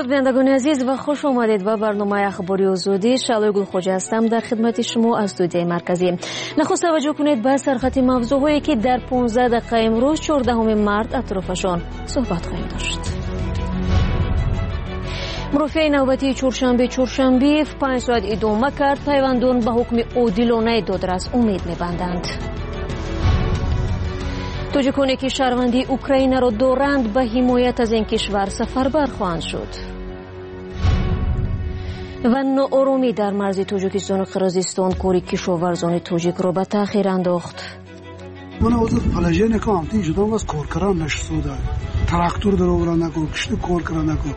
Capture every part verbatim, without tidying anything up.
بینندگان عزیز و خوش آمدید به برنامه اخباری آزادی. شعله گلخوجه هستم در خدمت شما از استودیوی مرکزی. نخست توجه کنید به سرخط موضوعاتی که در پانزده دقیقه امروز چهاردهم مارس اطرافشان صحبت خواهیم داشت. مرافع نوبتی چهارشنبه چهارشنبه پنج ساعت ادامه کرد. پیوندان به حکم عادلانه دادرس امید می‌بندند. توجیکانی که شهروندی اوکراین را دارند به حمایت از این کشور سفربر خواهند شد. و ناآرامی در مرز تاجیکستان و قرقیزستان کاری کشاورزان تاجیک را به تأخیر انداخت. من اوضاع پلاژه نکام تین جدام از کارکران نشسوده تراکتور در آوران نکو کشتی کارکران نکو.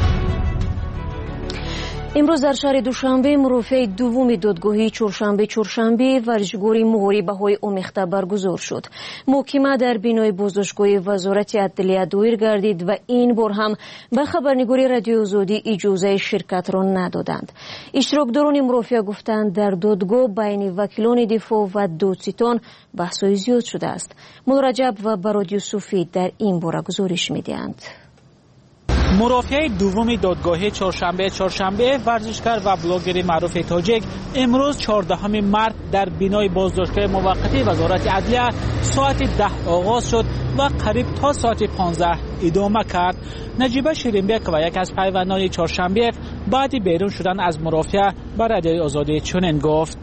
امروز در شهر دوشنبه مرافع دوم دادگاهی چهارشنبه چهارشنبه ورزشگاه مهاری بهای آمیخته برگزار شد. محکمه در بینای بازداشتگاه وزارت عدلیه دایر گردید و این بار هم به خبرنگاری رادیو آزادی اجازه شرکت را ندادند. اشتراکداران مرافع گفتند در دادگاه بین وکیلان دفاع و دادستان بحث‌های زیاد شده است. مولا رجب و برادیو صوفی در این باره گزارش می‌دهند. مرافع دوم دادگاهی چهارشنبه چهارشنبه ورزشکار و بلاگر معروف تاجیک امروز چهاردهم مارس در بینای بازداشتگاه موقتی وزارت عدلیه ساعت ده آغاز شد و قریب تا ساعت پانزده ادامه کرد. نجیبه شیرینبک و یک از پیوندان چهارشنبه بعد بیرون شدن از مرافع به رادیوی آزادی چنین گفت: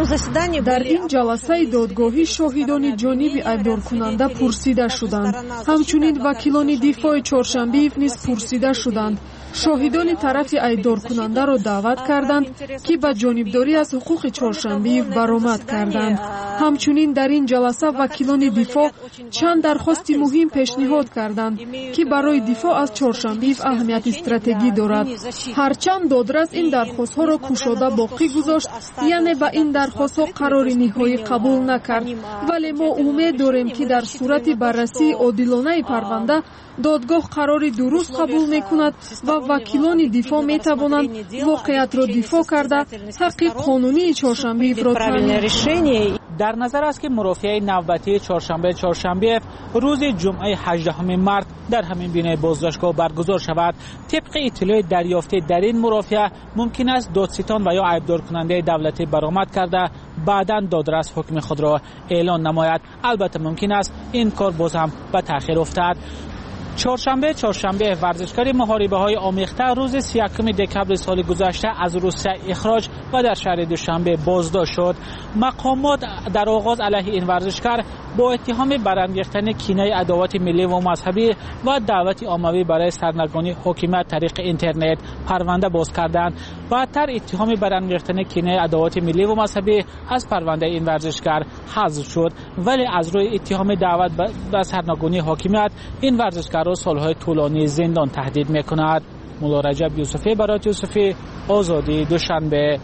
در این جلسه دادگاهی شاهدان جانب ایبدار کننده پرسیده شدند. همچنین وکیلان دفاع چهارشنبه نیز پرسیده شدند. شاهدان طرف ایبدار کننده را دعوت کردند که به جانبداری از حقوق چهارشنبه برآمد کردند. همچنین در این جلسه وکیلان دفاع چند درخواست مهم پیشنهاد کردند که برای دفاع از چهارشنبه اهمیت استراتژی دارد. هرچند دادرس این درخواست ها را کشاده باقی گذاشت، یعنی به این درخواست ها قرار نهایی قبول نکرد، ولی ما امید داریم که در صورت بررسی عادلانه پرونده دادگاه قرار درست قبول میکند و وکیلان دفاع میتوانند واقعیت را دفاع کرده حق قانونی چهارشنبه افراد کنند. در نظر است که مرافع نوبتی چهارشنبه چهارشنبه روز جمعه هجدهم مارس در همین بینای بازداشتگاه برگزار شود. طبق اطلاع دریافته در این مرافع ممکن است دادستان و یا ایبدار کننده دولتی برآمد کرده بعداً دادرس حکم خود را اعلان نماید. البته ممکن است این کار باز هم به تأخیر افتد. چهارشنبه چهارشنبه ورزشکار محاربه های آمیخته روز سی و یکم دکمبر سال گذشته از روسیه اخراج و در شهر دوشنبه بازداشت شد. مقامات در آغاز علیه این ورزشکار با اتهام برانگیختن کینه عداوت ملی و مذهبی و دعوت عمومی برای سرنگونی حکومت طریق اینترنت پرونده باز کردند. بعدتر اتهام برانگیختن کینه عداوت ملی و مذهبی از پرونده این ورزشکار حذف شد، ولی از روی اتهام دعوت به سرنگونی حکومت این ورزشکار را سالهای طولانی زندان تهدید میکند. مولا رجب یوسفی برای یوسفی آزادی دوشنبه.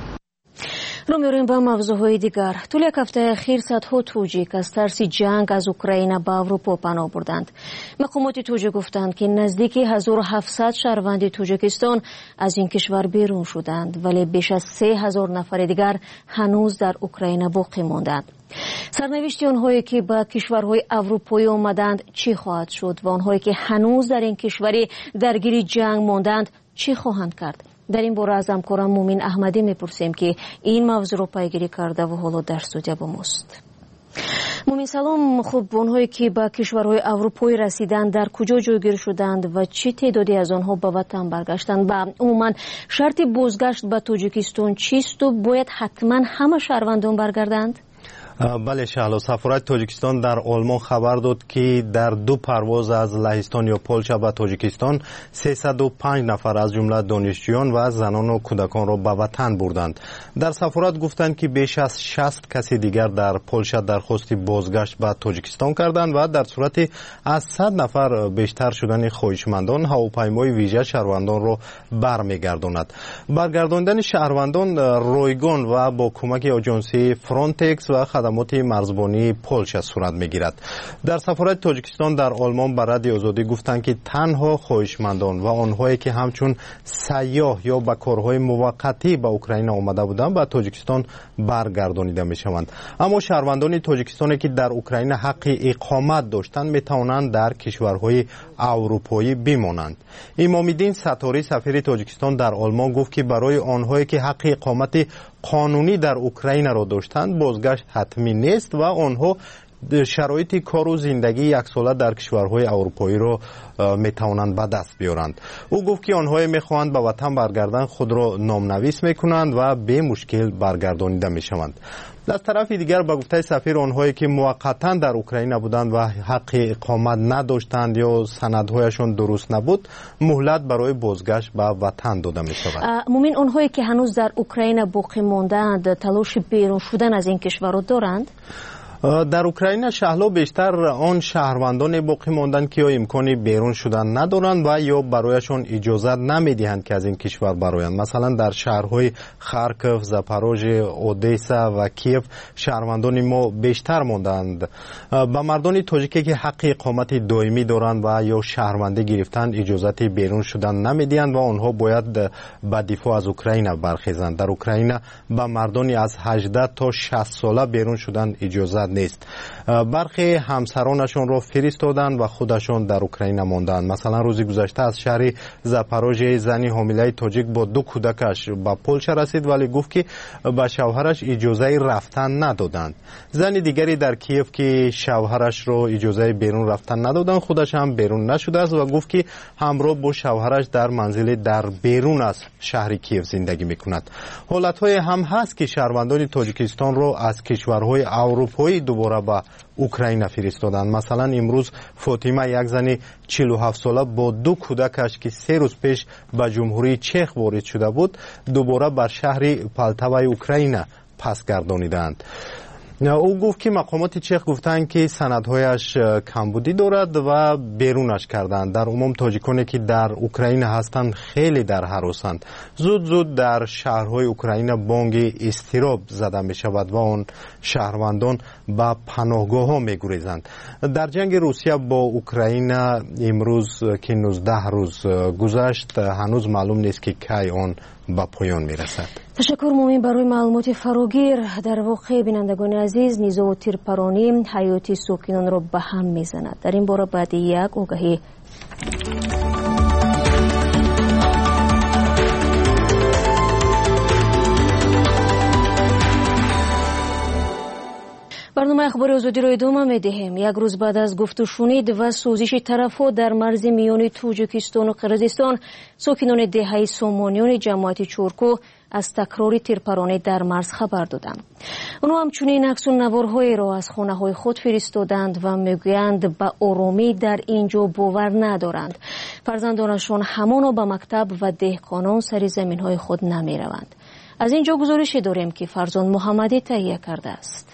رو میریم به موضوعهای دیگر. طول یک هفته اخیر صدها توجیک از ترس جنگ از اوکراین به اروپا پناه بردند. مقامات توجیک گفتند که نزدیک هزار و هفتصد شهروند تاجیکستان از این کشور بیرون شدند، ولی بیش از سه هزار نفر دیگر هنوز در اوکراین باقی ماندند. سرنوشت آنهایی که به کشورهای اروپایی آمدند چی خواهد شد و آنهایی که هنوز در این کشوری درگیر جنگ ماندند چی خواهند کرد؟ در این باره از همکارم مومین احمدی میپرسیم که این موضوع را پیگیری کرده و حالا در استودیو با ماست. مومین سلام. خب آنهایی که به کشورهای اروپایی رسیدند در کجا جایگیر شدند و چه تعدادی از آنها به وطن برگشتند و عموما شرط بازگشت به تاجیکستان چیست و باید حتما همه شهروندان برگردند؟ بله شهلا، سفارت تاجیکستان در آلمان خبر داد که در دو پرواز از لهستان یا پولشا به تاجیکستان سیصد و پنج نفر از جمله دانشجویان و زنان و کودکان را به وطن بردند. در سفارت گفتند که بیش از شصت کسی دیگر در پولشا درخواست بازگشت به تاجیکستان کردند و در صورت از صد نفر بیشتر شدن خواهشمندان هواپیمای ویژه شهروندان را برمیگرداند. برگرداندن شهروندان رایگان و با کمک آژانسی فرانتکس و خدمات مرزبانی پولشا صورت میگیرد. در سفارت تاجیکستان در آلمان به رادیو آزادی گفتند که تنها خواهشمندان و آنهایی که همچون سیاح یا به کارهای موقتی به اوکراین آمده بودند به تاجیکستان برگردانیده میشوند. اما شهروندان تاجیکستانی که در اوکراین حق اقامت داشتند میتوانند در کشورهای اروپایی بمانند. امام‌الدین ستاری سفیر تاجیکستان در آلمان گفت که برای آنهایی که حق اقامت قانونی در اوکراین را داشتند بازگشت حتمی نیست و آنها شرایط کار و زندگی یک ساله در کشورهای اروپایی را می توانند به دست بیارند. او گفت که آنهایی می خواهند به وطن برگردن خود را نامنویس می کنند و به مشکل برگردانیده می شوند. از طرف دیگر به گفته سفیر آنهایی که موقتا در اوکراین بودند و حق اقامت نداشتند یا سندهایشان درست نبود مهلت برای بازگشت به وطن داده می شود. مومین آنهایی که هنوز در اوکراین باقی ماندند تلاش بیرون شدن از این کشور را دارند؟ در اوکراین شهلا بیشتر آن شهروندان باقی ماندن که یا امکانی بیرون شدن ندارند و یا برایشان اجازت نمیدهند که از این کشور برایند. مثلا در شهرهای خارکوف، زاپاروژه، اودیسا و کیف شهروندان ما بیشتر ماندند. به مردان تاجیکی که حق اقامت دائمی دارند و یا شهروندی گرفتند اجازت بیرون شدن نمیدهند و آنها باید به دفاع از اوکراین برخیزند. در اوکراین به مردان از هجده تا شصت ساله بیرون شدن اجازت نیست. برخی همسرانشان را فرستادند و خودشان در اوکراین ماندند. مثلا روز گذشته از شهر زاپاروژه زنی حامله تاجیک با دو کودکش به پولشا رسید ولی گفت که به شوهرش اجازه رفتن ندادند. زن دیگری در کیف که شوهرش را اجازه بیرون رفتن ندادند خودش هم بیرون نشده است و گفت که همراه با شوهرش در منزل در بیرون از شهر کیف زندگی میکند. حالتهای هم هست که شهروندان تاجیکستان را از کشورهای اروپایی دوباره به اوکراین فرستادند. مثلا امروز فاطمه یک زن چهل و هفت ساله با دو کودکش که سه روز پیش به جمهوری چک وارد شده بود دوباره بر شهر پالتاوای اوکراین پس گردانیدند. او گفت که مقامات چک گفتند که سندهایش کمبودی دارد و بیرونش کردند. در عموم تاجیکانی که در اوکراین هستند خیلی در هراسند. زود زود در شهرهای اوکراین بانگ اضطراب زده می شود و آن شهروندان به پناهگاه ها می گریزند. در جنگ روسیه با اوکراین امروز که نوزده روز گذشت هنوز معلوم نیست که کی آن به پایان می رسد. تشکر مومین برای معلومات فراگیر. در واقع بینندگان عزیز نیزه و تیرپرانی حیاتی ساکنان را به هم می زند. در این باره بعد یک آگهی برنامه اخبار آزادی را ادامه می‌دهیم. یک روز بعد از گفت و شنید و سوزش طرف‌ها در مرز میان تاجیکستان و قرقیزستان ساکنان دهه سامانیان جماعت چورکو از تکرار تیرپرانی در مرز خبر دادند. آنها همچنین عکس و نوارهایی را از خانه‌های خود فرستادند و میگویند به آرامی در اینجا باور ندارند. فرزندانشان همانا به مکتب و دهقانان سر زمین‌های خود نمی‌روند. از اینجا گزارشی داریم که فرزان محمدی تهیه کرده است.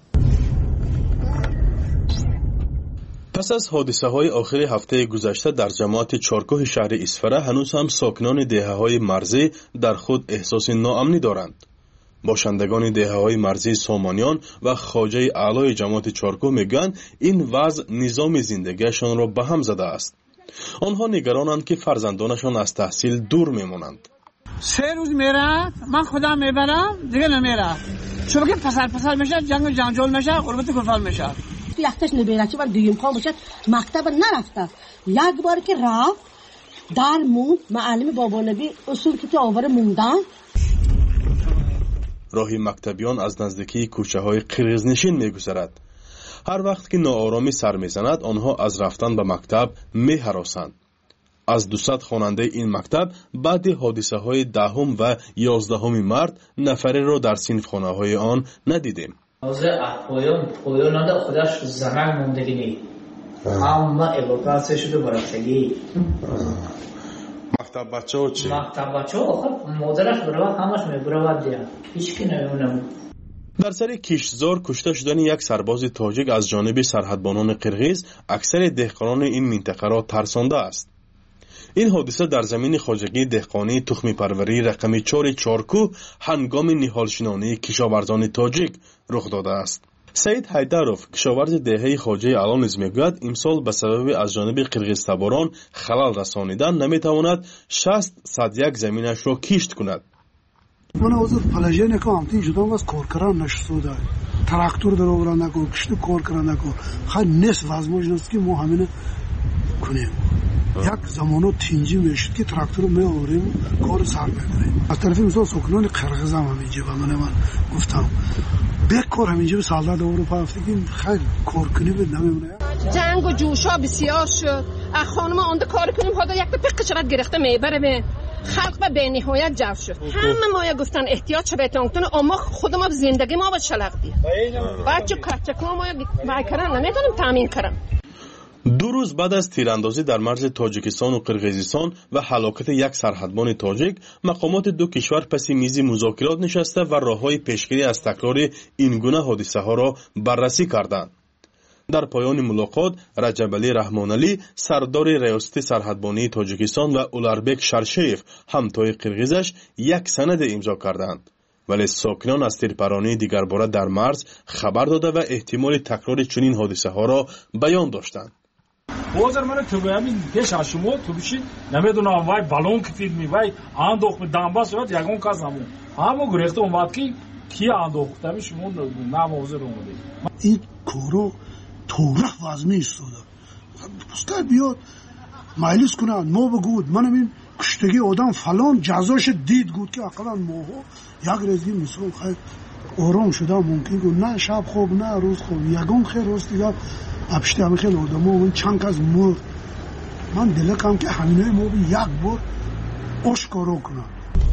پس از حادثه های آخر هفته گذشته در جماعت چارکوه شهر اسفره هنوز هم ساکنان دهه های مرزی در خود احساس ناامنی دارند. باشندگان دهه های مرزی سامانیان و خواجه اعلای جماعت چارکوه میگویند این وضع نظام زندگیشان را به هم زده است. آنها نگرانند که فرزندانشان از تحصیل دور میمانند. سه روز میره من خودم میبرم دیگه نمیره چون که پسر پسر میشه جنگ و جنجال میشه قربت کفال میشه. یختش نبیره چون دویم خواه باشد مکتب نرفته یک بار که رفت در مون معلم بابا نبی اصول که تو آور موندن. راهی مکتبیان از نزدیکی کوچه های قرقیزنشین میگذرد. هر وقت که ناآرامی سر میزند آنها از رفتن به مکتب میهراسند. از دوصد خواننده این مکتب بعد حادثه های دهم و یازدهم مارت نفری را در صنف خانه های آن ندیدیم. از پایان پایان خودش زمان موندگی نی اما ایوکاسیون شده برای مکتب بچه ها چی؟ مکتب بچه ها خب مادرش برای همش میبرود دیگه هیچ کی نمیونه. در سر کشتزار کشته شدن یک سرباز تاجیک از جانب سرحدبانان قرقیز اکثر دهقانان این منطقه را ترسانده است. این حادثه در زمین خواجگی دهقانی تخمی پروری رقم چهار چارکو هنگام نهالشنانی کشاورزان تاجیک رخ داده است. саид ҳайдаров кишоварзи деҳаи хоҷаи алон низ мегӯяд имсол ба сабаби аз ҷониби қирғизтаборон халал расонидан наметавонад шаст садяк заминашро кишт кунад. ман ҳозир положение ки ҳамтин шудам аз коркаран нашуда трактор даровара нако кишти кор кара нако хай нест возможност ки мо ҳамина кунем. як замоно тинҷӣ мешуд ки тракторро меорем кори сар мебарем. аз тарафи мисол сокинони қирғизам ҳаминҷа ба мана ман гуфтам бекор ҳаминҷа би солдат аврупа рафтагим хайр кор кунем намемона. جنگ و جوشا بسیار شد. از خانم آنده کار کنیم خدا یک تا پق چقدر گرفته میبره به خلق و به نهایت جو شد. همه مایا گفتن احتیاط چه بهتون کنه اما خود ما زندگی ما باید شلق دید. بچه کچک ما مایا بایکران نمیتونیم تامین کرم. دو روز بعد از تیراندازی در مرز تاجیکستان و قرقیزستان و هلاکت یک سرحدبان تاجیک، مقامات دو کشور پس میز مذاکرات نشسته و راههای پیشگیری از تکرار این گونه حادثه ها را بررسی کردند. در پایان ملاقات رجب علی رحمانعلی سردار ریاست سرحدبانی تاجیکستان و اولاربک شرشیف همتای قرقیزش یک سند امضا کردند. ولی ساکنان از تیرپرانی دیگر باره در مرز خبر داده و احتمال تکرار چنین حادثه ها را بیان داشتند. بازار من تو همین دیش شما تو بشین نمیدونم وای بالون کی فیلمی وای اندوخ به دنباس شد یگون کازمو همو گرفته اومد کی کی اندوخته می شما نام حاضر اومده این کورو تورخ وزمی استوده پستا بیاد مجلس کنه ما بگود من همین کشتگی آدم فلان جزاش دید گود که اقلا ماها یک رزگی مثال خیلی آرام شده ممکن گود نه شب خوب نه روز خوب یگون خیلی روز دیگر ابشتی همه خیلی آدم ها چند از مرد من دلکم که همینای ما بی یک بار آشکارا کنم.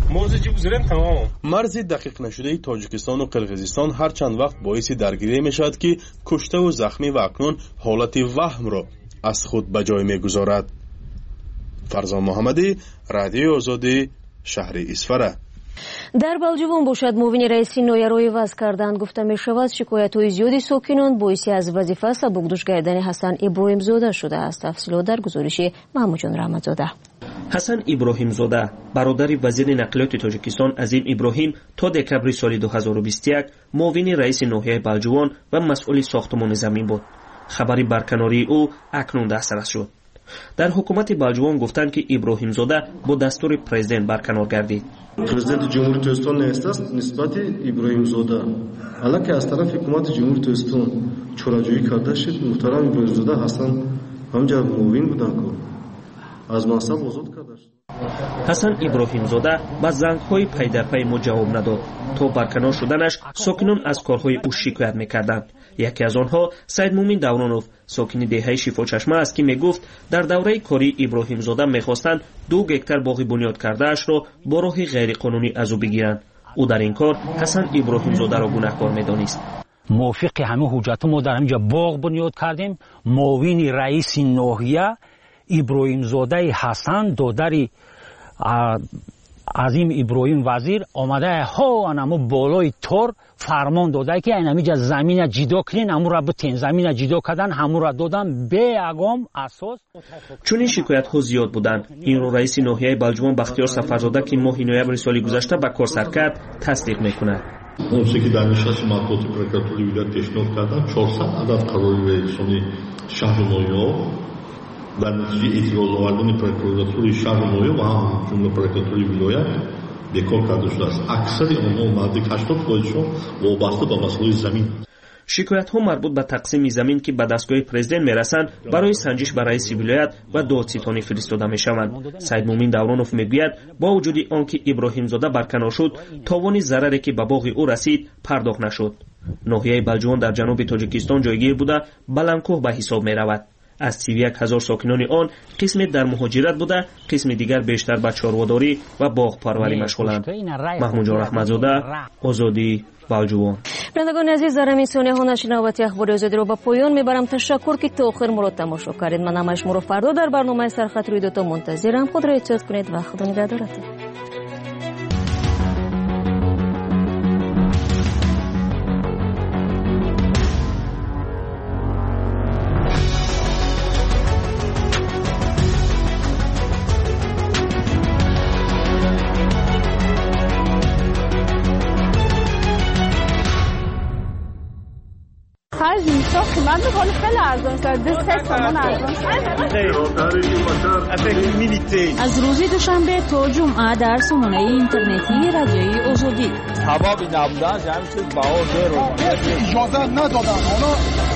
مرز دقیق نشده تاجیکستان و قرقیزستان هر چند وقت باعث درگیری می شود که کشته و زخمی و اکنون حالت وهم را از خود به جای می گذارد. فرزان محمدی، رادیو آزادی، شهر اسفره. дар балҷивон бошад муовини раиси нояро иваз карданд. гуфта мешавад шикоятҳои зиёди сокинон боиси аз вазифа сабукдӯш гардани ҳасан иброҳимзода шудааст. тафсилот дар гузориши маҳмудҷон раҳматзода. ҳасан иброҳимзода бародари вазири нақлиёти тоҷикистон азим иброҳим то декабри соли ду ҳазору бисту як муовини раиси ноҳияи балҷивон ва масъули сохтмони замин буд. хабари барканории ӯ акнун дастрас шуд. дар ҳукумати балҷивон гуфтанд ки иброҳимзода бо дастури президент барканор гардид. президенти ҷумҳурии тоҷикистон нестаст нисбати иброҳимзода аллаке аз тарафи ҳукумати ҷумҳурии тоҷикистон чораҷӯӣ карда шуд. муҳтарам иброҳимзода ҳастан ҳамҷа муовин буданд ку аз мансаб озод карда шуд. ҳасан иброҳимзода ба зангҳои пайдарпай мо ҷавоб надод. то барканор шуданаш сокинон аз корҳои ӯ шикоят мекарданд. яке аз онҳо саидмумин давронов сокини деҳаи шифочашма аст ки мегуфт дар давраи кории иброҳимзода мехостанд ду гектар боғи бунёд кардаашро бо роҳи ғайриқонунӣ аз ӯ бигиранд. ӯ дар ин кор ҳасан иброҳимзодаро гунаҳкор медонист. мувофиқи ҳамин ҳуҷҷатҳо мо дар ҳаминҷа боғ бунёд кардем. муовини раиси ноҳия иброҳимзодаи ҳасан додари азим иброҳим вазир омада ҳо анамо болои тор фармон додае ки айнамиҷа замина ҷидо кунен ҳамура битен. замина ҷидо кардан ҳамура додан бе ягон асос. чунин шикоятҳо зиёд буданд. инро раиси ноҳияи балҷивон бахтиёр сафарзода ки моҳи ноябри соли гузашта ба кор сар кард тасдиқ мекунад. осе ки дар нишасти матбуоти прокуратураи вилоят пешниҳод карданд чорсад адад қарори раисони шаҳри ноё дар натиҷаи эътирозовардани прокуратураи шаҳри ноё ва ҳам ҷумла прокуратураи вилоят бекор карда шудааст. аксари онҳо наздик ҳаштод фоизшон вобаста ба масъулаи замин. шикоятҳо марбут ба тақсими замин ки ба дастгоҳи президент мерасанд барои санҷиш ба раиси вилоят ва додситонӣ фиристода мешаванд. саидмумин давронов мегӯяд бо вуҷуди он ки иброҳимзода барканор шуд товони зараре ки ба боғи ӯ расид пардохт нашуд. ноҳияи балҷивон дар ҷануби тоҷикистон ҷойгир буда баландкӯҳ ба ҳисоб меравад. аз сию як ҳазор сокинони он қисме дар муҳоҷират буда қисми дигар бештар ба чорводорӣ ва боғпарварӣ машғуланд. маҳмудҷон раҳматзода, озодӣ, балҷивон. бинандагони азиз, дар ҳамин сониҳаҳо нашри навбати ахбори озодиро ба поён мебарам. ташаккур ки то охир моро тамошо кардед. ман ҳамаи шуморо фардо дар барномаи сархат рӯйдодҳо мунтазирам. худро эҳтиёт кунед ва худо нигаҳдоратон. خرج میشه قیمت میکنه خیلی ارزان شده سه تومن ارزان شده. از روز دوشنبه تا جمعه در سامانه اینترنتی رادیوی آزادی حبابی نبودن جمعیت باور اجازه ندادن.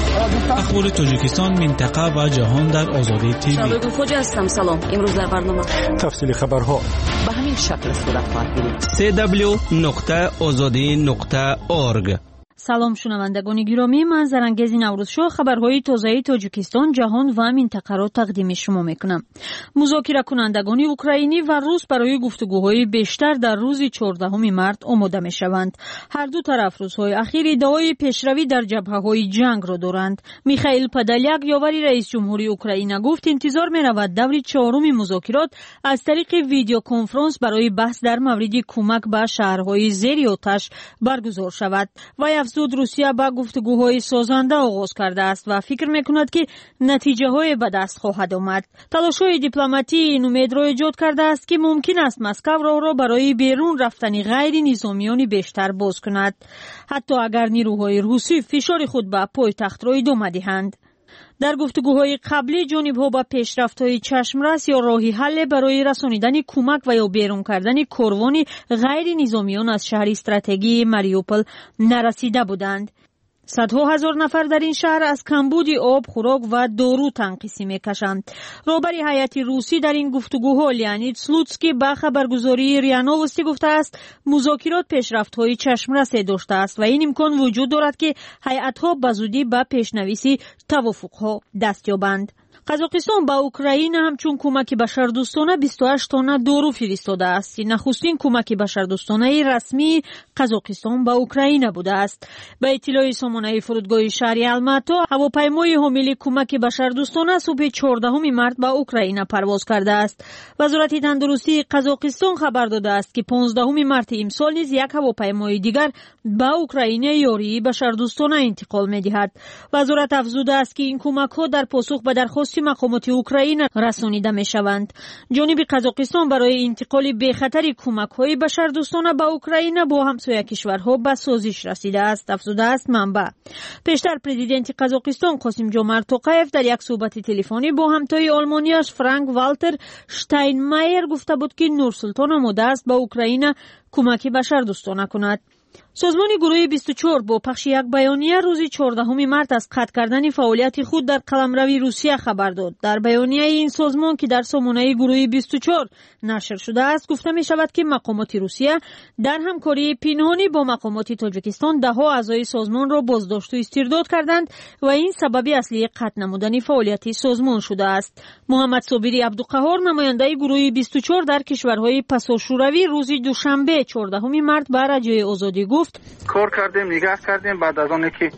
اخبار تاجیکستان، منطقه و جهان در آزادی تیوی. شباب خوج هستم. سلام. امروز در برنامه تفصیل خبرها به همین شکل صورت خواهد گرفت. سی دبلیو نقطه آزادی نقطه اورگ. سلام شنوندگان گرامی، من زرنگیز نوروز شو خبرهای تازه تاجیکستان، جهان و منطقه را تقدیم شما میکنم. مذاکره کنندگان اوکراینی و روس برای گفتگوهای بیشتر در روز چهاردهم مارس آماده میشوند. هر دو طرف روزهای اخیر ادعای پیشروی در جبهه‌های جنگ را دارند. میخائیل پادالیاک، یاوری رئیس جمهوری اوکراین، گفت انتظار می‌رود دور چهارم مذاکرات از طریق ویدیو کنفرانس برای بحث در مورد کمک به شهرهای زیر آتش برگزار شود. و افزود روسیه با گفتگوهای سازنده آغاز کرده است و فکر میکند که نتیجه های به دست خواهد آمد. تلاش‌های دیپلماتی این امید را ایجاد کرده است که ممکن است مسکو راه را برای بیرون رفتن غیر نظامیان بیشتر باز کند، حتی اگر نیروهای روسی فشار خود به پایتخت را ادامه دهند. در گفتگوهای قبلی جانب‌ها به پیشرفت‌های چشمرس یا راهی حل برای رسانیدن کمک و یا بیرون کردن کاروان غیر نظامیان از شهر استراتژی ماریوپول نرسیده بودند. صدها هزار نفر در این شهر از کمبود آب، خوراک و دارو تنقیسی میکشند. رهبر هیئت روسی در این گفتگوها لیانید سلوتسکی به خبرگزاری ریا نووستی گفته است مذاکرات پیشرفت‌های چشمرس داشته است و این امکان وجود دارد که هیئت‌ها به زودی به پیشنویس توافق‌ها دست یابند. قزاقستان با اوکراین همچون کمک بشردوستانه بیست و هشت تن دارو فرستاده است. نخستین کمک بشردوستانه رسمی قزاقستان با اوکراین بوده است. به اطلاع سامانه فرودگاه شهر الماتا، هواپیمای حامل کمک بشردوستانه صبح چهاردهم مارس به اوکراین پرواز کرده است. وزارت تندرستی قزاقستان خبر داده است که پانزدهم مارس امسال نیز یک هواپیمای دیگر به اوکراین یاری بشردوستانه انتقال می‌دهد. وزارت افزوده است که این کمک‌ها در پاسخ به درخواست مقامات اوکراین رسانیده می شوند. جانب قزاقستان برای انتقال به خطر کمک‌های بشردوستانه به اوکراین با همسایه کشورها به سازش رسیده است، افزوده است منبع. پیشتر پرزیدنت قزاقستان قاسم جومرت توقایف در یک صحبت تلفنی با همتای آلمانیش فرانک والتر شتاینمایر گفته بود که نورسلطان آماده است به اوکراین کمک بشردوستانه کند. سازمان گروه بیست و چهار با پخش یک بیانیه روز چهاردهم مارس از قطع کردن فعالیت خود در قلمروی روسیه خبر داد. در بیانیه این سازمان که در سامانه گروه بیست و چهار نشر شده است گفته می شود که مقامات روسیه در همکاری پنهانی با مقامات تاجیکستان ده ها اعضای سازمان را بازداشت و استرداد کردند و این سبب اصلی قطع نمودن فعالیت سازمان شده است. محمد صابری عبدالقهار، نماینده گروه بیست و چهار در کشورهای پساشوروی، روز دوشنبه چهاردهم مارس به رادیوی آزادی گفت کار کردیم، نگاه کردیم. بعد از آنه که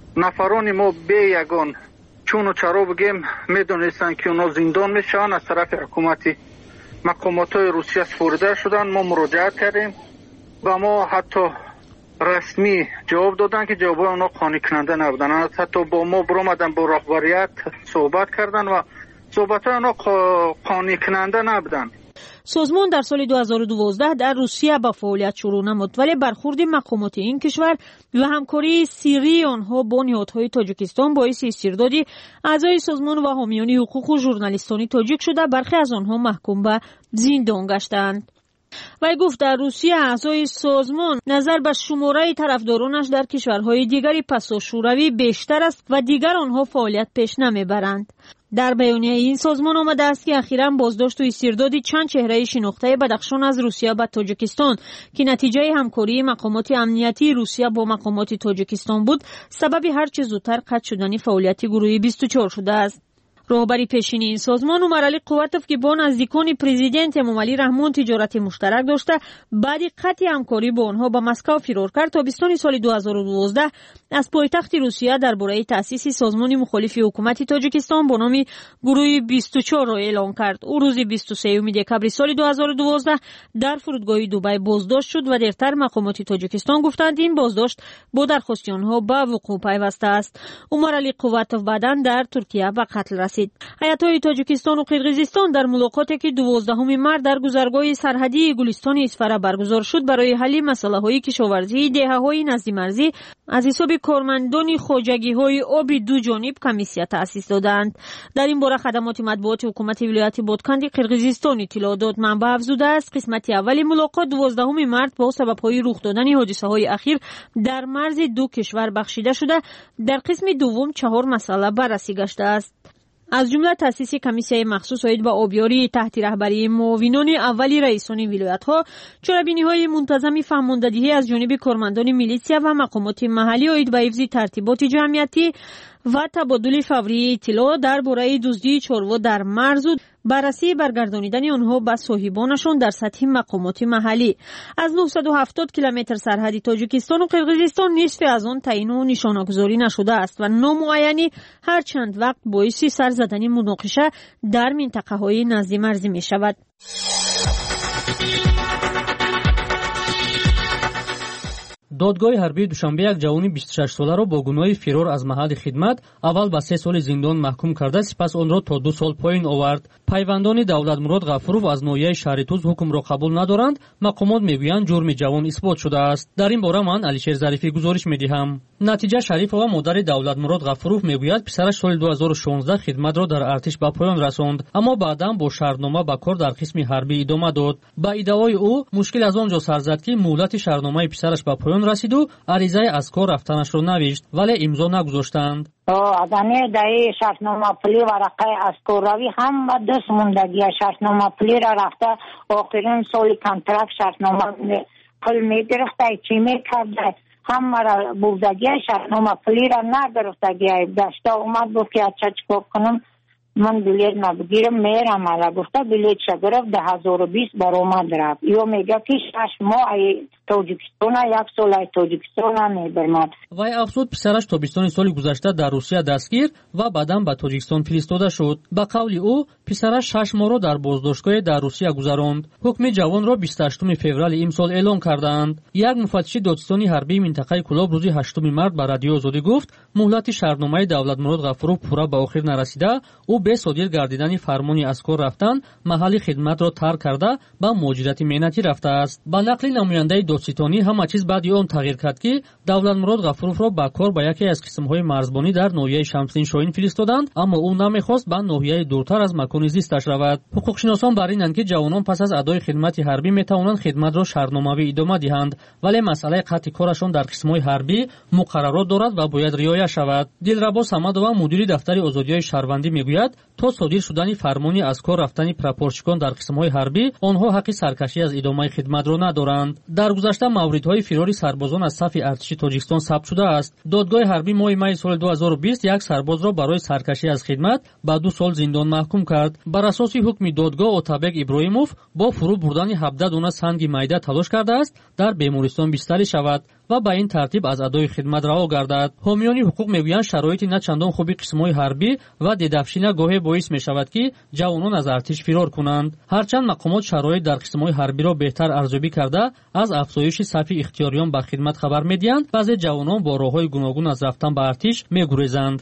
نفران ما به یگان چون و چرا بگیم میدونستن که اونا زندان میشن از طرف حکومتی مقامات های روسیه سپرده شدن، ما مراجعت کردیم و ما حتی رسمی جواب دادن که جواب اونا قانع کننده نبودن. حتی با ما برآمدن با رهبریت صحبت کردن و صحبت های اونا قانع کننده نبودن. سازمان در سال دو هزار و دوازده در روسیه با فعالیت شروع نمود، ولی برخورد مقامات این کشور و همکاری سیری آنها با نهادهای تاجیکستان باعث استرداد اعضای سازمان و حامیان حقوق و ژورنالیستان تاجیک شده. برخی از آنها محکوم به زندان گشتند. وی گفت در روسیه اعضای سازمان نظر به شماره طرفدارانش در کشورهای دیگری پساشوروی بیشتر است و دیگر آنها فعالیت پیش نمیبرند. در بیانیه این سازمان آمده است که اخیراً بازداشت و استرداد چند چهره شناخته بدخشان از روسیه به تاجیکستان که نتیجه همکاری مقامات امنیتی روسیه با مقامات تاجیکستان بود، سبب هر چه زودتر قطع شدن فعالیت گروه بیست و چهار شده است. رهبری پیشین این سازمان عمر علی قوتوف که با نزدیکان پرزیدنت امامعلی رحمان تجارت مشترک داشته، بعد قطع همکاری با آنها به مسکو فرار کرد. تابستان سال دو هزار و دوازده از پایتخت روسیه درباره تأسیس سازمان مخالف حکومت تاجیکستان با نام گروه بیست و چهار را اعلام کرد. او روز بیست و سوم دکامبر سال دو هزار و دوازده در فرودگاه دبی بازداشت شد و دیرتر مقامات تاجیکستان گفتند این بازداشت با درخواست آنها به وقوع پیوسته است. عمر علی قوتوف بعداً در ترکیه به قتل رسید. رسید. هیئت‌های تاجیکستان و قرقیزستان در ملاقاتی که دوازدهم مارس در گذرگاه سرحدی گلستان اسفره برگزار شد برای حل مسائل کشاورزی دهه‌های نزد مرزی از حساب کارمندان خواجگی‌های آب دو جانب کمیسیون تأسیس دادند. در این باره خدمات مطبوعات حکومت ولایت بادکند قرقیزستان اطلاع داد. منبع افزوده است قسمت اول ملاقات دوازدهم مارس با سبب‌های رخ دادن حادثه‌های اخیر در مرز دو کشور بخشیده شده. در قسم دوم چهار مسئله بررسی گشته است. از جمله تأسیس کمیسیون مخصوص عاید به آبیاری تحت رهبری معاونان اولی رئیسان ولایت‌ها، چرابینی‌های منتظم فهماندهی از جانب کارمندان میلیسیا و مقامات محلی عاید به حفظ ترتیبات جمعیتی و تبادل فوری اطلاع درباره دزدی چاروا در مرز و بررسی برگردانیدن آنها به صاحبانشان در سطح مقامات محلی. از نهصد و هفتاد کیلومتر سرحد تاجیکستان و قرقیزستان نصف از آن تعیین و نشانه‌گذاری نشده است و نامعینی هر چند وقت باعث سر زدن مناقشه در منطقه‌های نزد مرزی می‌شود. دادگاه حربی دوشنبه یک جوان بیست و شش ساله با گناه فرار از محل خدمت اول به سه سال زندان محکوم کرده، سپس آن را تا دو سال پایین آورد. پیوندان دولتمراد غفورов از ناحیه شهر توز حکم را قبول ندارند. مقامات میگویند جرم جوان اثبات شده است. در این باره من علیشیر ظریفی گزارش میدهم. نتیجه شریفова مادر دولتمراد غفورов میگوید پسرش سال دو هزار و شانزده خدمت را در ارتش به پایان رساند، اما بعدا با شرطنامه به کار در قسم حربی ادامه داد. با ادعای او مشکل از آنجا سر زد که مهلت شرطنامه پسرش به پایان رسید و عریضه از کار رفتنش را نوشت ولی امضا نگذاشتند. آدمی دایی شرطنامه پلی ورقه از کوروی هم و دست موندگی شرطنامه پلی را رفته آخرین سال کنترکت شرطنامه پل می گرفته چی می کرده هم را بودگی شرطنامه پلی را نگرفتگی داشته اومد بود که اچه چکو کنم من بلیت نبگیرم میرم علا گفته بلیت شگرفت ده هزار و بیست بر اومد رفت. یا میگه که شش ماه ای تاجیکستان یک سال ای تاجیکستان میبرمد. وی افزود پسرش تابستان سال گذشته در روسیه دستگیر و بعداً به تاجیکستان فرستاده شد. به قول او پسرش شش ماه را در بازداشتگاه در روسیه گذراند. حکم جوان را بیست و هشتم فوریه امسال اعلام کردند. یک مفتش دادستانی حربی منطقه کلاب روز هشتم مارس به رادیو آزادی گفت مهلت شرطنامه دولتمراد غفورov پورا به آخر نرسیده. او به صادر گردیدن فرمانی از کار رفتن محل خدمت را ترک کرده به مهاجرت مهنتی رفته است. با نقل نماینده دادستانی همه چیز بعد آن تغییر کرد که دولتمراد غفورov را به کار به یکی از قسم‌های مرزبانی در ناحیه شمسین شاهین فرستادند، اما او نمیخواست به ناحیه دورتر از مکان زیستش رود. حقوقشناسان بر اینند که جوانان پس از ادای خدمت حربی میتوانند خدمت را شرطنامه‌ای ادامه دهند، ولی مسئله قطع کارشان در قسم‌های حربی مقررات دارد و باید رعایت شود. دلربا صمدова مدیر دفتر آزادی‌های شهروندی میگوید تا صادر شدن فرمانی از کار رفتن پراپورچیکان در قسم‌های حربی آنها حق سرکشی از ادامه خدمت را ندارند. در گذشته موردهای فراری سربازان از صف ارتش تاجیکستان ثبت شده است. دادگاه حربی ماه می سال دو هزار و بیست یک سرباز را برای سرکشی از خدمت به دو سال زندان محکوم کرد. بر اساس حکم دادگاه اوتابک ابراهیموف با فرو بردن هفده دانه سنگ معده تلاش کرده است در بیمارستان بستری شود و به این ترتیب از ادای خدمت رها گردد. حامیان حقوق میگویند شرایط نه چندان خوبی قسم‌های حربی و دیدفشینه گاهی باعث میشود که جوانان از ارتش فرار کنند. هرچند مقامات شرایط در قسم‌های حربی را بهتر ارزیابی کرده از افزایش صف اختیاریان به خدمت خبر میدهند، بعضی جوانان با راه‌های گوناگون از رفتن به ارتش میگریزند.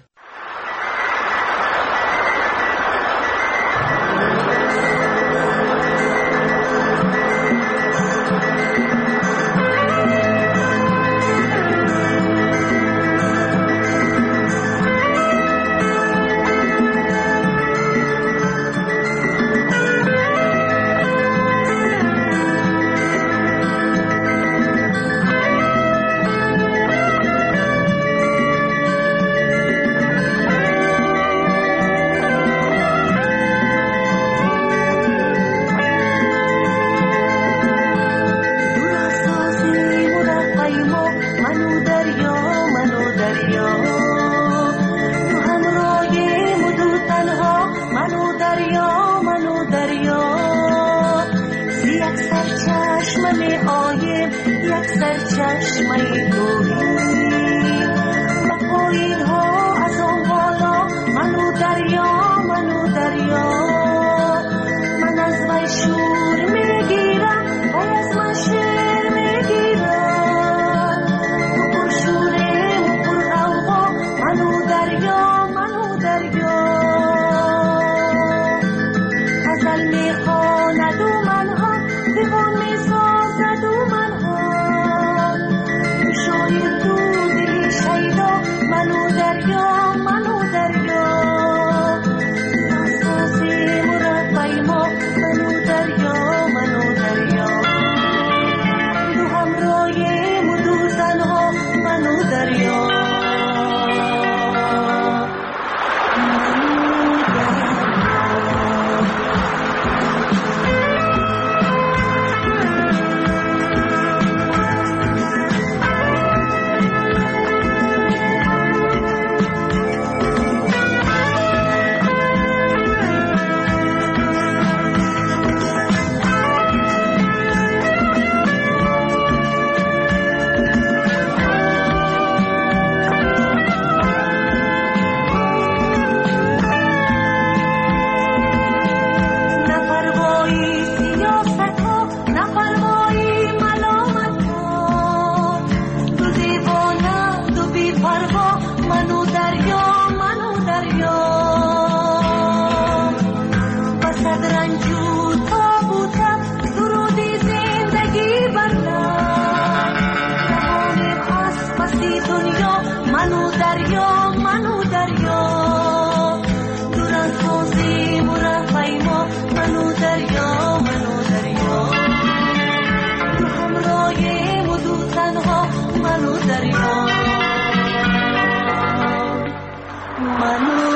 دریا منو دریا دور از بازیم و رفعی ما منو دریا منو دریا تو همراهیم و دو تنها منو دریا منو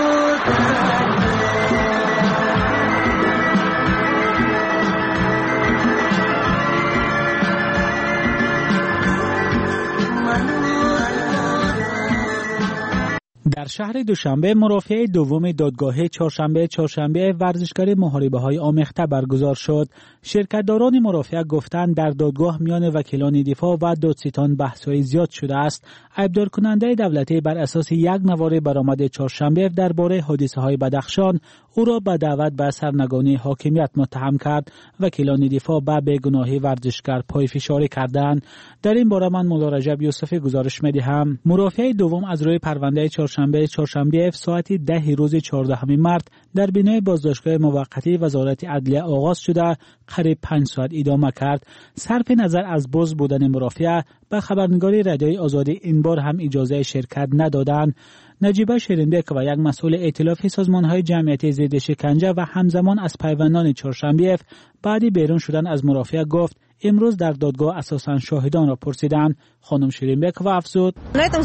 در شهر دوشنبه مرافعه دوم دادگاه چهارشنبه چهارشنبه ورزشکاری محاربه‌های آمیخته برگزار شد. شرکت‌داران مرافعه گفتند در دادگاه میان وکیلان دفاع و دادستان بحث‌های زیاد شده است. ایبدار کننده دولتی بر اساس یک نوار برآمد چهارشنبه درباره حادثه‌های بدخشان او را به دعوت به سرنگونی حاکمیت متهم کرد. وکیلان دفاع به بیگناهی ورزشکار پایفشاری کردند. در این باره من مولا رجب یوسفی گزارش می‌دهم. مرافعه دوم از روی پرونده چهارشنبه چهارشنبه ساعت ده روز چهاردهم مارس در بینای بازداشتگاه موقتی وزارت عدلیه آغاز شده قریب پنج ساعت ادامه کرد. صرف نظر از باز بودن مرافعه به خبرنگاری رادیوی آزادی این بار هم اجازه شرکت ندادند. نجیبه شیرینبک و یک مسئول ائتلاف سازمان‌های جمعیتی ضد شکنجه و همزمان از پیوندان چهارشنبه بعدی بیرون شدن از مرافعه گفت امروز در دادگاه اساساً شاهدان را پرسیدند. خانم شیرینبک و افزود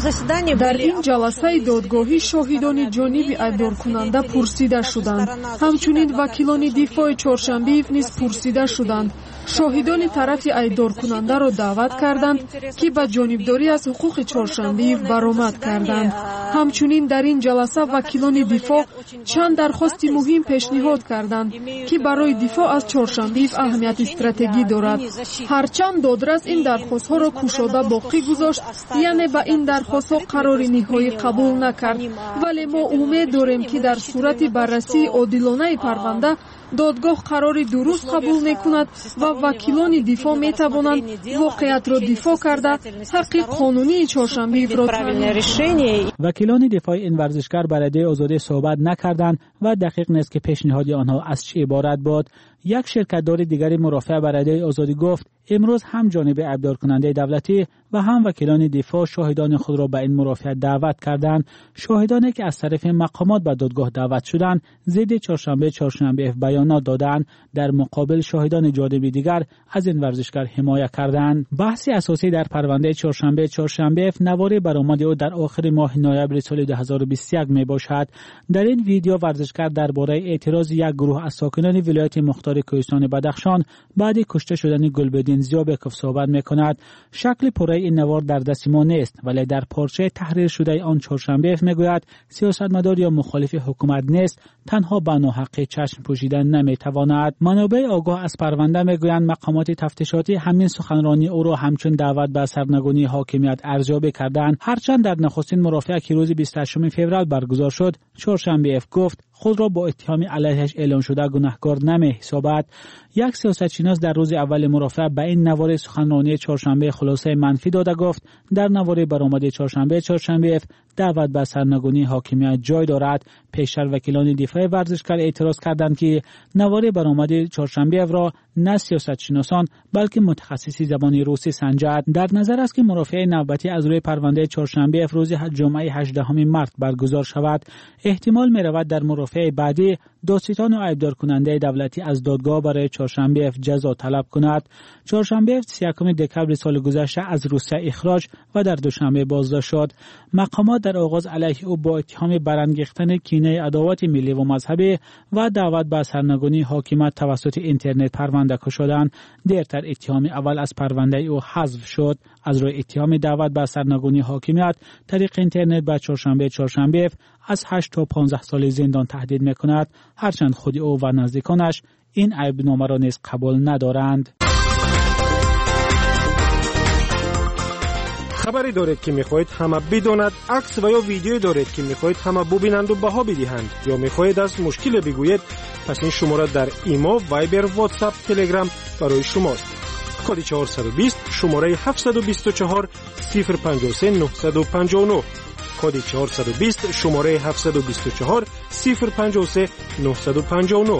در این جلسه دادگاهی شاهدان جانب ایبدار کننده پرسیده شدند. همچنین وکیلان دفاع چهارشنبه نیز پرسیده شدند. شاهدان طرف ایبدار کننده را دعوت کردند که به جانبداری از حقوق چهارشنبه برآمد کردند. همچنین در این جلسه وکیلان دفاع چند درخواست مهم پیشنهاد کردند که برای دفاع از چهارشنبه اهمیت استراتژی دارد. هرچند دادرس این درخواست‌ها را کشاده باقی گذاشت، یعنی به این درخواست‌ها قرار نهایی قبول نکرد، ولی ما امید داریم که در صورت بررسی عادلانه پرونده دادگاه قرار درست قبول میکند و وکیلان دفاع میتوانند واقعیت را دفاع کرده حق قانونی چهارشنبه افراد کنند. وکیلان دفاع این ورزشکار بر رادیوی آزادی صحبت نکردند و دقیق نیست که پیشنهاد آنها از چه عبارت بود. یک شرکت‌دار دیگری مرافع بر رادیوی آزادی گفت امروز هم جانب ایبدار کننده دولتی و هم وکیلان دفاع شاهدان خود را به این مرافعه دعوت کردند. شاهدانی که از طرف مقامات به دادگاه دعوت شدند ضد چهارشنبه چهارشنبه بیانات دادند. در مقابل شاهدان جانب دیگر از این ورزشکار حمایت کردند. بحث اساسی در پرونده چهارشنبه چهارشنبه نوار برآمد او در آخر ماه نوامبر سال دو هزار و بیست و یک می باشد. در این ویدیو ورزشکار درباره اعتراض یک گروه از ساکنان ولایت مختار کوهستان بدخشان بعد کشته شدن گلبدین زیابکوف صحبت می‌کند. شکل پره این نوار در دست ما نیست، ولی در پارچه تحریر شده آن چهارشنبه میگوید سیاستمدار یا مخالف حکومت نیست، تنها به ناحقی چشم پوشیدن نمیتواند. منابع آگاه از پرونده میگویند مقامات تفتیشاتی همین سخنرانی او را همچون دعوت به سرنگونی حاکمیت ارزیابی کردند. هرچند در نخستین مرافعه که روز بیست و هشتم فوریه برگزار شد چهارشنبه گفت خود را با اتهام علیهش اعلام شده گناهکار نمی‌حسابد. یک سیاستشناس در روز اول مرافعه به این نوار سخنرانی چهارشنبه خلاصه منفی داده گفت در نوار برآمد چهارشنبه چهارشنبه دعوت به سرنگونی حاکمیت جای دارد. پیشتر وکیلان دفاع ورزشکار اعتراض کردند که نوار برآمد چهارشنبه را نه سیاستشناسان بلکه متخصصی زبان روسی سنجد. در نظر است که مرافعه نوبتی از روی پرونده چهارشنبه روز جمعه هجدهم مارس برگزار شود. احتمال می‌رود در مرافعه بعدی دادستان و ایبدار کننده دولتی از دادگاه برای چهارشنبه جزا طلب کند. چهارشنبه سی و یکم دکمبر سال گذشته از روسیه اخراج و در دوشنبه بازداشت شد. مقامات در آغاز علیه او با اتهام برانگیختن کینه عداوت ملی و مذهبی و دعوت به سرنگونی حاکمیت توسط اینترنت پرونده کشیدند. دیرتر اتهام اول از پرونده او حذف شد. از روی اتهام دعوت به سرنگونی حاکمیت طریق اینترنت به چهارشنبه چهارشنبه از هشت تا پانزده سال زندان تهدید میکند، هرچند خود او و نزدیکانش این عیب نامه را نیز قبول ندارند. خبری دارید که میخواهید همه بداند، عکس و یا ویدیویی دارید که میخواهید همه ببینند و بها بدهند، یا میخواهید از مشکل بگویید، پس این شماره در ایمو، وایبر، واتساپ، تلگرام برای شماست. کد چهارصد و بیست شماره هفتصد و بیست و چهار صفر پنجاه و سه نهصد و پنجاه و نه. کد چهارصد و بیست شماره هفتصد و بیست و چهار صفر پنجاه و سه نهصد و پنجاه و نه.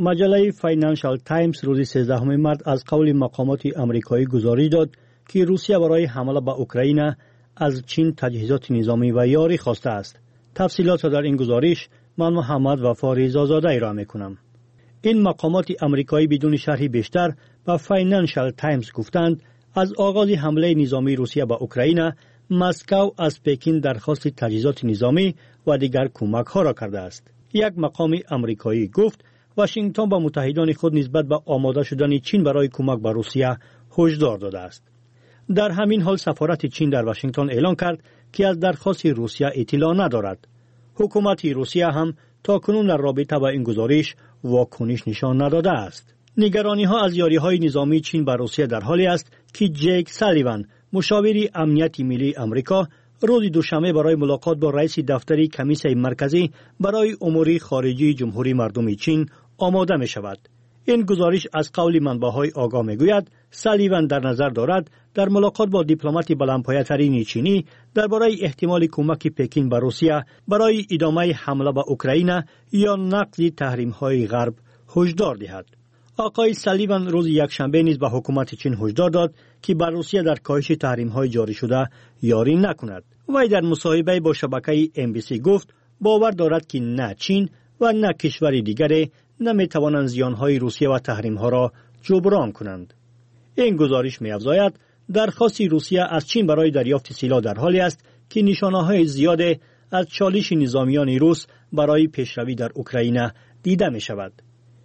مجله فاینانشال تایمز روز سیزدهم مارس از قول مقامات آمریکایی گزارش داد که روسیه برای حمله به اوکراین از چین تجهیزات نظامی و یاری خواسته است. تفصیلات در این گزارش من محمد وفا رضازاده ارائه میکنم. این مقامات آمریکایی بدون شرح بیشتر به فاینانشال تایمز گفتند از آغاز حمله نظامی روسیه به اوکراین مسکو از پکین درخواست تجهیزات نظامی و دیگر کمک ها را کرده است. یک مقام آمریکایی گفت واشنگتن با متحدان خود نسبت به آماده شدن چین برای کمک به روسیه هشدار داده است. در همین حال سفارت چین در واشنگتن اعلام کرد که از درخواست روسیه اطلاع ندارد. حکومت روسیه هم تا کنون در رابطه با این گزارش واکنش نشان نداده است. نگرانی ها از یاری های نظامی چین به روسیه در حالی است که جیک سالیوان مشاور امنیت ملی آمریکا روز دوشنبه برای ملاقات با رئیس دفتر کمیسیون مرکزی برای امور خارجی جمهوری مردم چین آماده می شود. این گزارش از قول منبع‌های آگاه می گوید سالیوان در نظر دارد در ملاقات با دیپلمات بلندپایه‌ترین چینی درباره احتمال کمک پکین به روسیه برای ادامه حمله به اوکراین یا نقض تحریم‌های غرب هشدار دهد. آقای سالیوان روز یکشنبه نیز به حکومت چین هشدار داد که بر روسیه در کاهش تحریم‌های جاری شده یاری نکند. وی در مصاحبه با شبکه ام بی سی گفت باور دارد که نه چین و نه کشور دیگری نمی‌توانند زیان‌های روسیه و تحریم‌ها را جبران کنند. این گزارش می‌افزاید درخواست روسیه از چین برای دریافت سلاح در حالی است که نشانه‌های زیاد از چالش نظامیان روس برای پیشروی در اوکراین دیده می‌شود.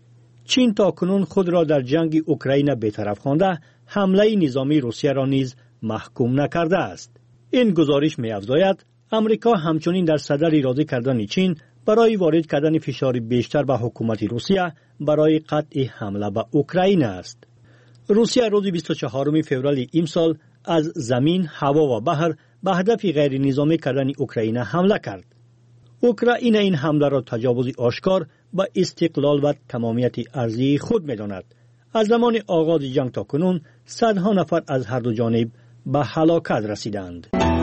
چین تا کنون خود را در جنگ اوکراین بی‌طرف خوانده حمله نظامی روسیه را نیز محکوم نکرده است. این گزارش می‌افزاید امریکا همچنین در صدر اراده کردن چین برای وارد کردن فشار بیشتر به حکومت روسیه برای قطع حمله به اوکراین است. روسیه روز بیست و چهارم فوریه امسال از زمین، هوا و بحر به هدف غیر نظامی کردن اوکراین حمله کرد. اوکراین این حمله را تجاوز آشکار به استقلال و تمامیت ارضی خود می‌داند. از زمان آغاز جنگ تا کنون صدها نفر از هر دو جانب به هلاکت رسیدند.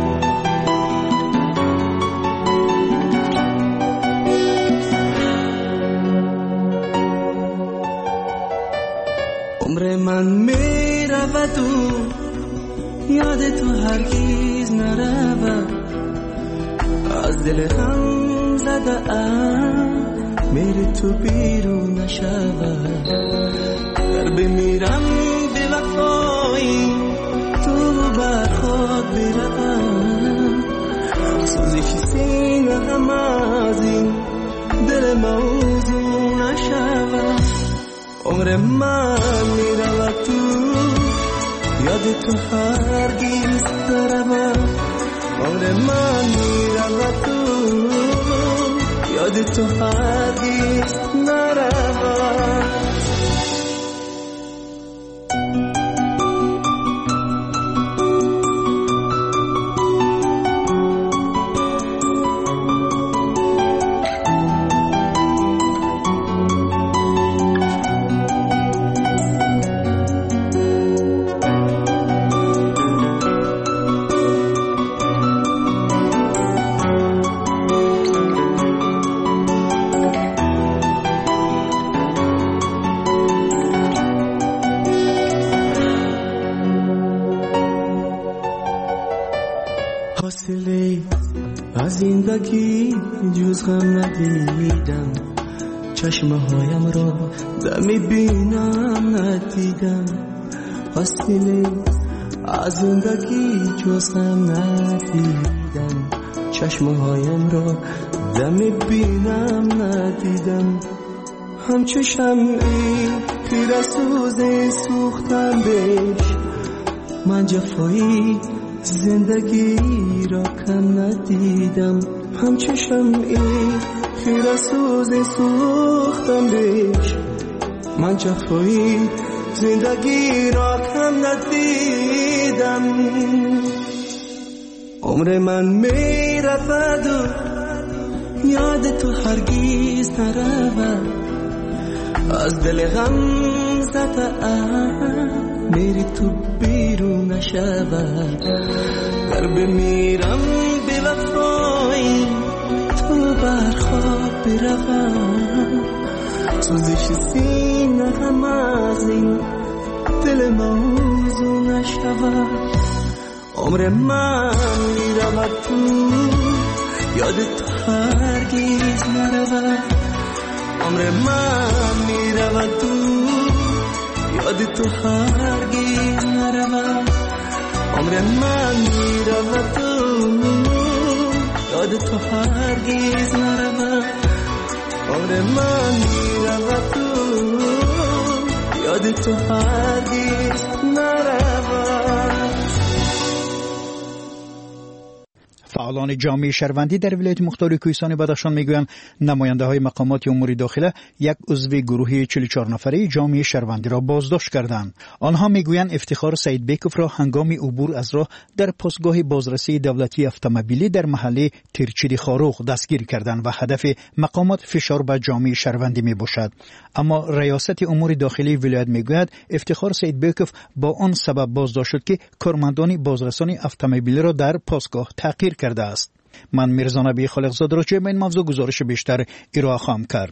عمر من می رود و یاد تو هرگیز نرود، از دل غم زده ام میری تو بیرون نشود. در بمیرم به وفایی تو بر خود بروم، سوزش سینه هم از این دل موضوع نشود. عمر من میرود تو یاد تو هرگیز نرود، عمر من میرود تو یاد تو هرگیز نرود. حاصله از زندگی جز غم ندیدم، چشمه هایم را دمی بینم ندیدم. حاصله از زندگی جز غم ندیدم، چشمه هایم را دمی بینم ندیدم. همچو شمعی پیر سوز سوختم بهش، من جفایی زندگی را کم ندیدم. همچو شمعی خیره سوز سوختم بهش، من جفایی زندگی را کم ندیدم. عمر من می رود و یاد تو هرگیز نرود، از دل غم زده ام میری تو بیرون نشود. در بمیرم به وفایی تو بر خود بروم، سوزش سینه هم از این دل موضوع نشود. عمر من میرود تو یاد تو هرگیز نرود. عمر من میرود تو یاد تو هرگیز نرود. عمر من میرود تو یاد تو هرگیز نرود. عمر من میرود تو یاد تو هرگیز نرود. فعالان جامعه شهروندی در ولایت مختار کوهستان بدخشان میگویند نماینده های مقامات امور داخله یک عضو گروه چهل و چهار نفره جامعه شهروندی را بازداشت کردند. آنها میگویند افتخار سعید بیکوف را هنگام عبور از راه در پاسگاه بازرسی دولتی اتومبیلی در محله تیرچی خاروق دستگیر کردند و هدف مقامات فشار بر جامعه شهروندی میباشد. اما ریاست امور داخلی ولایت میگوید افتخار سعید بیکوف با آن سبب بازداشت شد که کارمندان بازرسانی اتومبیلی را در پاسگاه تعقیر کرده است. من میرزا نبی خالقزاد را چه این موضوع گزارش بیشتر ارائه خواهم کرد.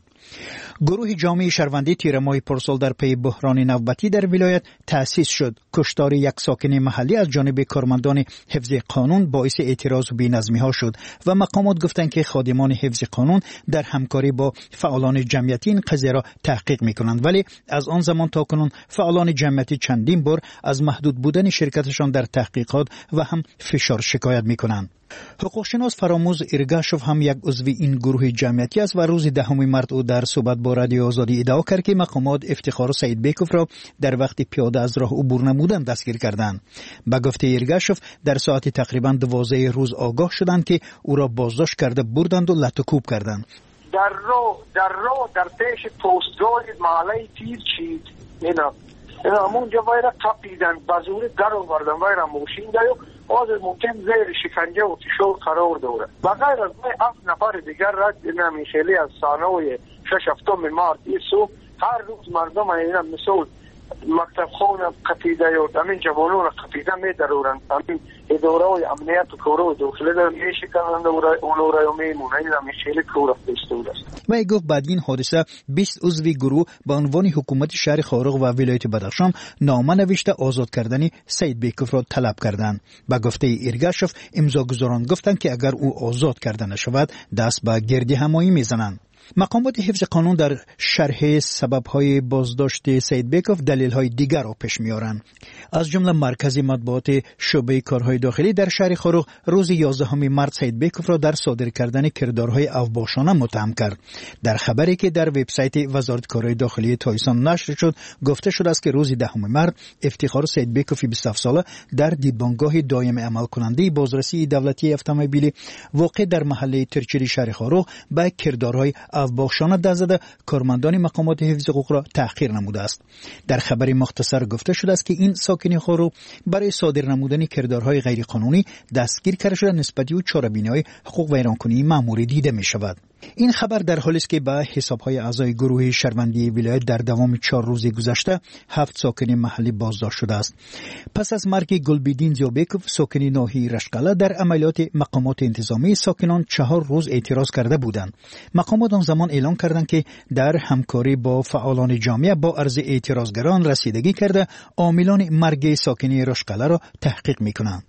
گروه جامعه شهروندی تیر ماه پارسال در پی بحران نوبتی در ولایت تأسیس شد. کشتار یک ساکن محلی از جانب کارمندان حفظ قانون باعث اعتراض و بی‌نظمی ها شد و مقامات گفتند که خادمان حفظ قانون در همکاری با فعالان جمعیتی این قضیه را تحقیق میکنند، ولی از آن زمان تا کنون فعالان جمعیتی چندین بار از محدود بودن شرکتشان در تحقیقات و هم فشار شکایت میکنند. حقوقشناس فراموز ایرگاشوف هم یک عضو این گروه جمعیتی است و روز دهم مارس او در صحبت با رادیو آزادی ادعا کرد که مقامات افتخار سعید بیکوف را در وقت پیاده از راه عبور نمودن دستگیر کردند. به گفته ایرگاشوف در ساعت تقریبا دوازده روز آگاه شدند که او را بازداشت کرده بردند و لطوکوب کردند. در راه در راه در پیش پستگاه محله تیرچی اینا اینا اونجا وایرا تپیدن بازور در آوردن وایرا موشین دیو باز ممکن زیر شکنجه و تشور قرار دوره و غیر از هفت نفر دیگر را نمیشلی از سانوی شش هفتم مارس ایسو هر روز مردم اینا مثل مکتب خون قطیده و همین جوانون قطیده می درورن همین اداره و امنیت و کوره داخله در میشه کنند و اونورا و میمونه این نمیشلی کوره بستود است. و ای گفت بعد این حادثه بیست عضو گروه با عنوان حکومت شهر خارق و ولایت بدخشان نامه نوشته آزاد کردن سعید بیکوف را طلب کردند. با گفته ایرگاشوف امضاگزاران گفتند که اگر او آزاد کرده نشود دست به گردی همایی میزنند. مقامات حفظ قانون در شرح سبب‌های بازداشت سعید بیکوف دلیل‌های دیگر را پیش می‌آورند. از جمله مرکز مطبوعات شعبه کارهای داخلی در شهر خاروق روز یازدهم مارس سعید بیکوف را در صادر کردن کردارهای اوباشانه متهم کرد. در خبری که در وبسایت وزارت کارهای داخلی تایسان نشر شد گفته شده است که روز دهم مارس افتخار سعید بیکوف بیست و هفت ساله در دیدبانگاه دائم عمل کننده بازرسی دولتی اتومبیلی واقع در محله ترچری شهر خاروق با کردارهای اوباشانه دست زده کارمندان مقامات حفظ حقوق را تحقیر نموده است. در خبر مختصر گفته شده است که این ساکن خاروق برای صادر نمودن کردارهای غیرقانونی دستگیر کرده شده نسبت به چاره‌بینی‌های حقوق ویرانکنی مأموری دیده می شود. این خبر در حالی است که به حساب‌های اعضای گروه شهروندی ولایت در دوام چهار روز گذشته هفت ساکن محلی بازداشت شده است. پس از مرگ گلبدین زیوبیکوف ساکن ناحیه رشقله در عملیات مقامات انتظامی ساکنان چهار روز اعتراض کرده بودند. مقامات آن زمان اعلام کردند که در همکاری با فعالان جامعه با عرض اعتراضگران رسیدگی کرده عاملان مرگ ساکن رشقله را تحقیق می‌کنند.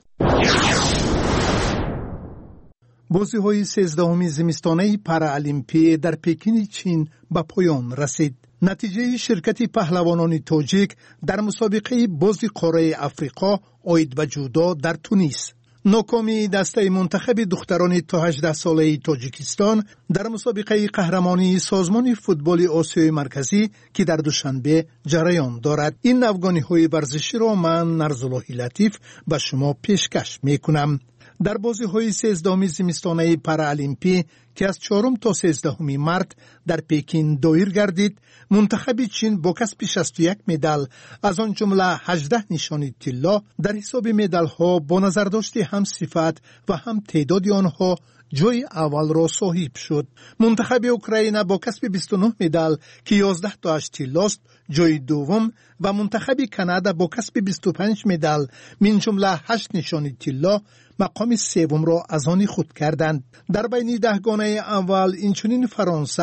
بازی‌های سیزدهمین زمستانه پارالیمپی در پکین چین به پایان رسید. نتیجه شرکت پهلوانان تاجیک در مسابقه بازی قاره افریقا عاید به جودو در تونس. ناکامی دسته منتخب دختران تا هجده ساله تاجیکستان در مسابقه قهرمانی سازمان فوتبال آسیای مرکزی که در دوشنبه جریان دارد. این افغانی‌های ورزشی را من نرزالله لطیف به شما پیشکش می‌کنم. در بازی‌های سیزدهمین زمستانه پارالیمپی که از چهارم تا سیزدهم مارس در پکین دایر گردید، منتخب چین با کسب شصت و یک مدال از آن جمله هجده نشانی طلا در حساب مدال‌ها با نظرداشت هم صفت و هم تعداد آنها جای اول را صاحب شد. منتخب اوکراین با کسب بیست و نه مدال که یازده تاش طلاست جای دوم و منتخب کانادا با کسب بیست و پنج مدال من جمله هشت نشانی طلا مقام سوم را از آن خود کردند. در بین دهگانه اول اینچنین فرانسه،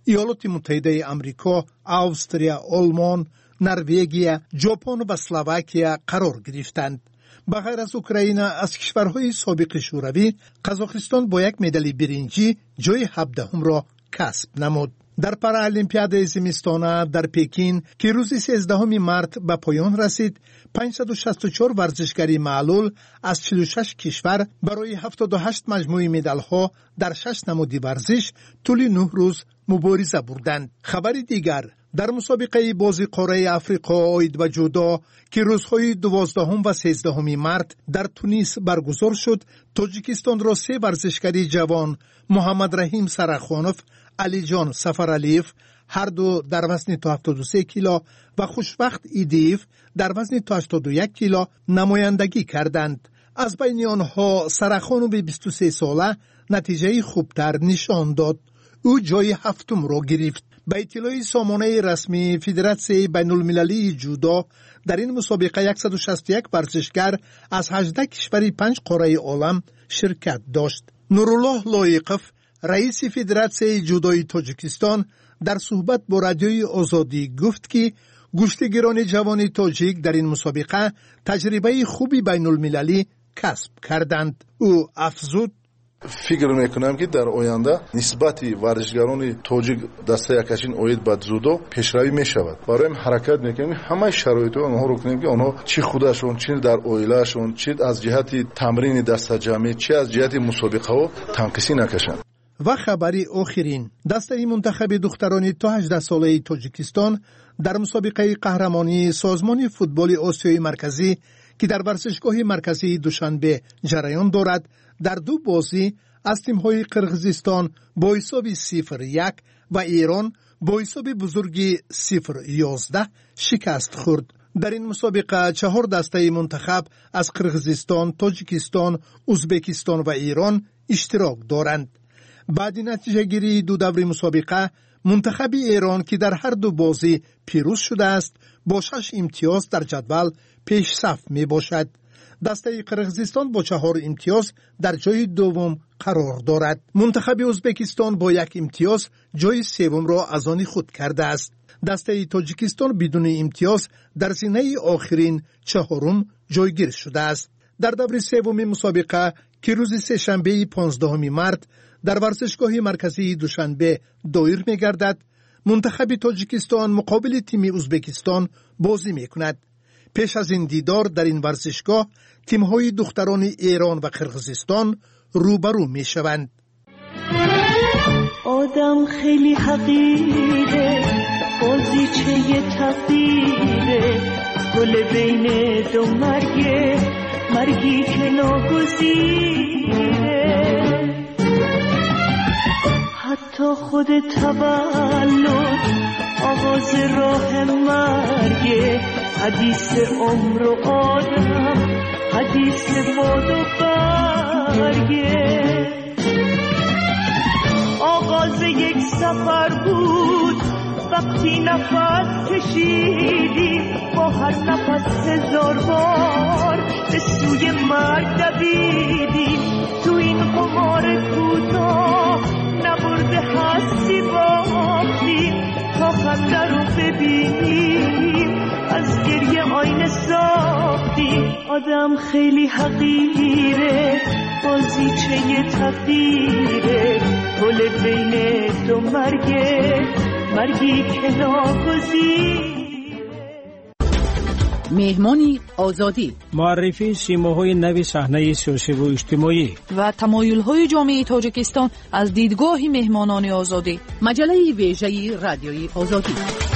ایالات متحده آمریکا، استرالیا، آلمان، نروژ، ژاپن و اسلواکیه قرار گرفتند. به غیر از اوکراین، از کشورهای سابق شوروی، قزاقستان با یک مدال برنجی جای هفدهم را کسب نمود. در پارالمپیاد زمستانه در پکین که روز سیزدهم مارس به پایان رسید، پانصد و شصت و چهار ورزشکاری معلول از چهل و شش کشور برای هفتاد و هشت مجموعه مدال‌ها در شش نمود ورزش طول نه روز مبارزه بردند. خبر دیگر، در مسابقه بازی قاره افریقا عاید به جودو که روزهای دوازدهم و سیزدهم مارس در تونس برگزار شد، تاجیکستان را سه ورزشکاری جوان محمد رحیم سرخانوف، علی جان سفرعلیف هر دو در وزن تا هفتاد و سه کیلو و خوشبخت ایدیف در وزن تا هشتاد و یک کیلو نمایندگی کردند. از بین آنها سرخانوف بیست و سه ساله نتیجه خوبتر نشان داد. او جای هفتم را گرفت. به اطلاع سامانه رسمی فدراسیون بین المللی جودو، در این مسابقه صد و شصت و یک ورزشکار از هجده کشور پنج قاره عالم شرکت داشت. نورالله لایقف، رئیس فدراسیون جودوی تاجیکستان، در صحبت با رادیوی آزادی گفت که گشتگیران جوان تاجیک در این مسابقه تجربه خوبی بین المللی کسب کردند. او افزود: فکر میکنم که در آینده نسبت ورزشکاران تاجیک دسته یکشین اوید به جودو پیشروی میشود. برای این حرکت میکنیم همه شرایط آنها رو کنیم که آنها چی خودشون، چی در اویلاشون، چی از جهت تمرین دسته جمعی، چی از جهت مسابقه ها تنقیسی نکشند. و خبری آخرین، دسته منتخب دختران تا هجده ساله تاجیکستان در مسابقه قهرمانی سازمان فوتبال آسیای مرکزی که در ورزشگاه مرکزی دوشنبه جریان دارد، در دو بازی از تیم‌های قرقیزستان با حساب صفر یک و ایران با حساب بزرگی صفر یازده شکست خورد. در این مسابقه چهار دسته منتخب از قرقیزستان، تاجیکستان، ازبکستان و ایران اشتراک دارند. بعد نتیجه گیری دو دور مسابقه، منتخب ایران که در هر دو بازی پیروز شده است با شش امتیاز در جدول پیش صف می باشد. دسته قرقیزستان با چهار امتیاز در جای دوم قرار دارد. منتخب ازبکستان با یک امتیاز جای سوم را از آن خود کرده است. دسته تاجیکستان بدون امتیاز در زینه آخرین چهارم جایگیر شده است. در دور سوم مسابقه که روز سه‌شنبه پانزدهم مارس در ورزشگاه مرکزی دوشنبه دایر می گردد، منتخب تاجیکستان مقابل تیم ازبکستان بازی می کند. پیش از این دیدار در این ورزشگاه تیم‌های دختران ایران و قرقیزستان روبرو می شوند. آدم خیلی حقیره، بازی چه یه تقدیره، گل بین دو مرگه، مرگی که ناگزیره. حتی خود تولد آغاز راه مرگه، حدیث عمر و آدم، حدیث باد و برگه. آغاز یک سفر بود وقتی نفس کشیدیم، با هر نفس هزار بار به سوی مرگ دویدیم. تو این قمار کوتاه نبرده هستی باختیم، تا خنده رو ببینیم از گریه آینه ساختیم. آدم خیلی حقیره، بازی چه یه تقدیره، گل بین دو مرگه، مرگی که ناگزیره. مهمانی آزادی، معرفی سیماهای نوی صحنه سیاسی و اجتماعی و تمایل‌های جامعه تاجیکستان از دیدگاه مهمانان آزادی. مجله ویژه رادیوی آزادی.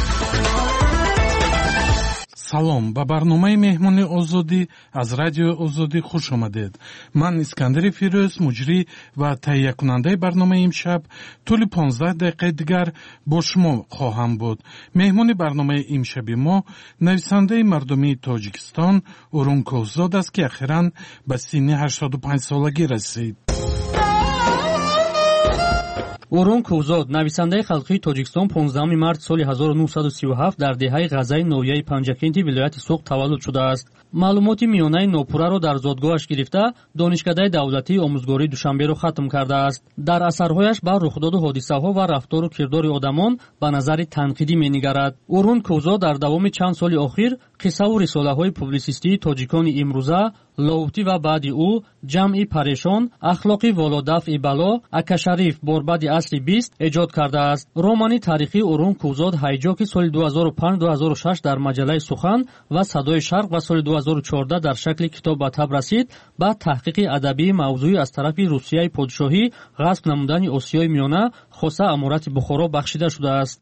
салом ба барномаи меҳмони озодӣ аз радиои озодӣ хуш омадед. ман искандари фирӯз, муҷрӣ ва таҳиякунандаи барномаи имшаб тӯли понздаҳ дақиқаи дигар бо шумо хоҳам буд. меҳмони барномаи имшаби мо нависандаи мардумии тоҷикистон урун кӯҳзод аст ки ахиран ба синни ҳаштоду панҷ солагӣ расид. урун кӯзод нависандаи халқии тоҷикистон понздаҳуми март соли ҳазору нуҳсаду сию ҳафт дар деҳаи ғазаи ноҳияи панҷакенти вилояти суғ таваллуд шудааст. маълумоти миёнаи нопурраро дар зодгоҳаш гирифта донишкадаи давлатии омӯзгории душанберо хатм кардааст. дар асарҳояш ба рухдоду ҳодисаҳо ва рафтору кирдори одамон ба назари танқидӣ менигарад. урун кӯзод дар давоми чанд соли охир қиссаву рисолаҳои публисистии тоҷикони имрӯза, ловутӣ ва баъди ӯ, ҷамъи парешон, ахлоқи володафъи бало, акашариф борбади асри бист эҷод кардааст. романи таърихии урун кӯзод ҳайҷоки соли ду ҳазору панҷ ду ҳазору шаш дар маҷалаи сухан ва садои шарқ ва соли ду ҳазору чордаҳ дар шакли китоб ба таб расид. ба таҳқиқи адабии мавзӯӣ аз тарафи русияи подшоҳӣ ғасб намудани осиёи миёна хоса амурати бухоро бахшида шудааст.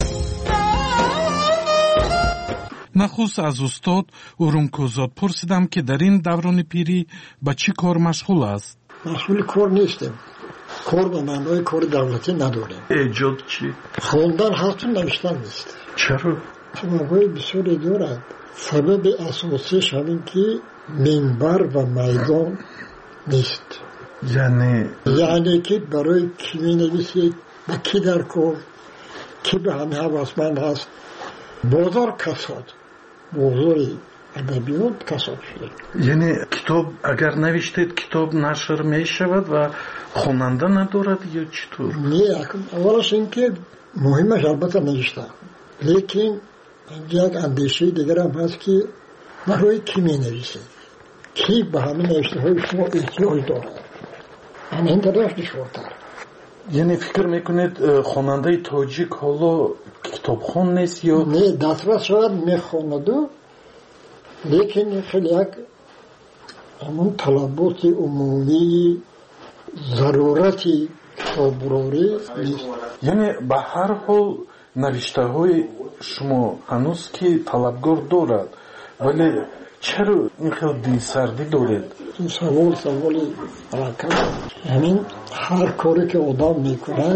нахуст аз устод урун кӯзод пурсидам ки дар ин даврони пирӣ ба чӣ кор машғул аст. машғули кор нестем. кор ба маънои кори давлатӣ надорем. эҷод чӣ? хондан ҳасту навиштан нест. чаро? сабабҳои бисёре дорад. сабаби асосиш ҳамин ки минбар ва майдон нест. яъне яъне ки барои кӣ менависед, ба кӣ дар кор, кӣ ба ҳамин ҳавасманд ҳаст. бозор касод, бозори адабиёт касод шуда. яъне китоб агар навиштед китоб нашр мешавад ва хонанда надорад ё чӣ тур? не, аввалаш ин ки муҳимаш албатта навишта, лекин як андешаи дигарам ҳаст ки барои кӣ менависед, кӣ ба ҳамин навиштаҳои шумо эҳтиёҷ дорад. ҳамин дараш душвортар. яъне фикр мекунед хонандаи тоҷик ҳоло китобхон нест ё? не, дастрас шавад мехонаду, лекин хеле як ҳамон талаботи умумии зарурати китоброрӣ нест. яъне ба ҳар ҳол навиштаҳои шумо ҳанӯз ки талабгор дорад, вале чаро ин хел дилсардӣ доред? савол саволи ҳаракат. ҳамин ҳар коре ки одам мекунад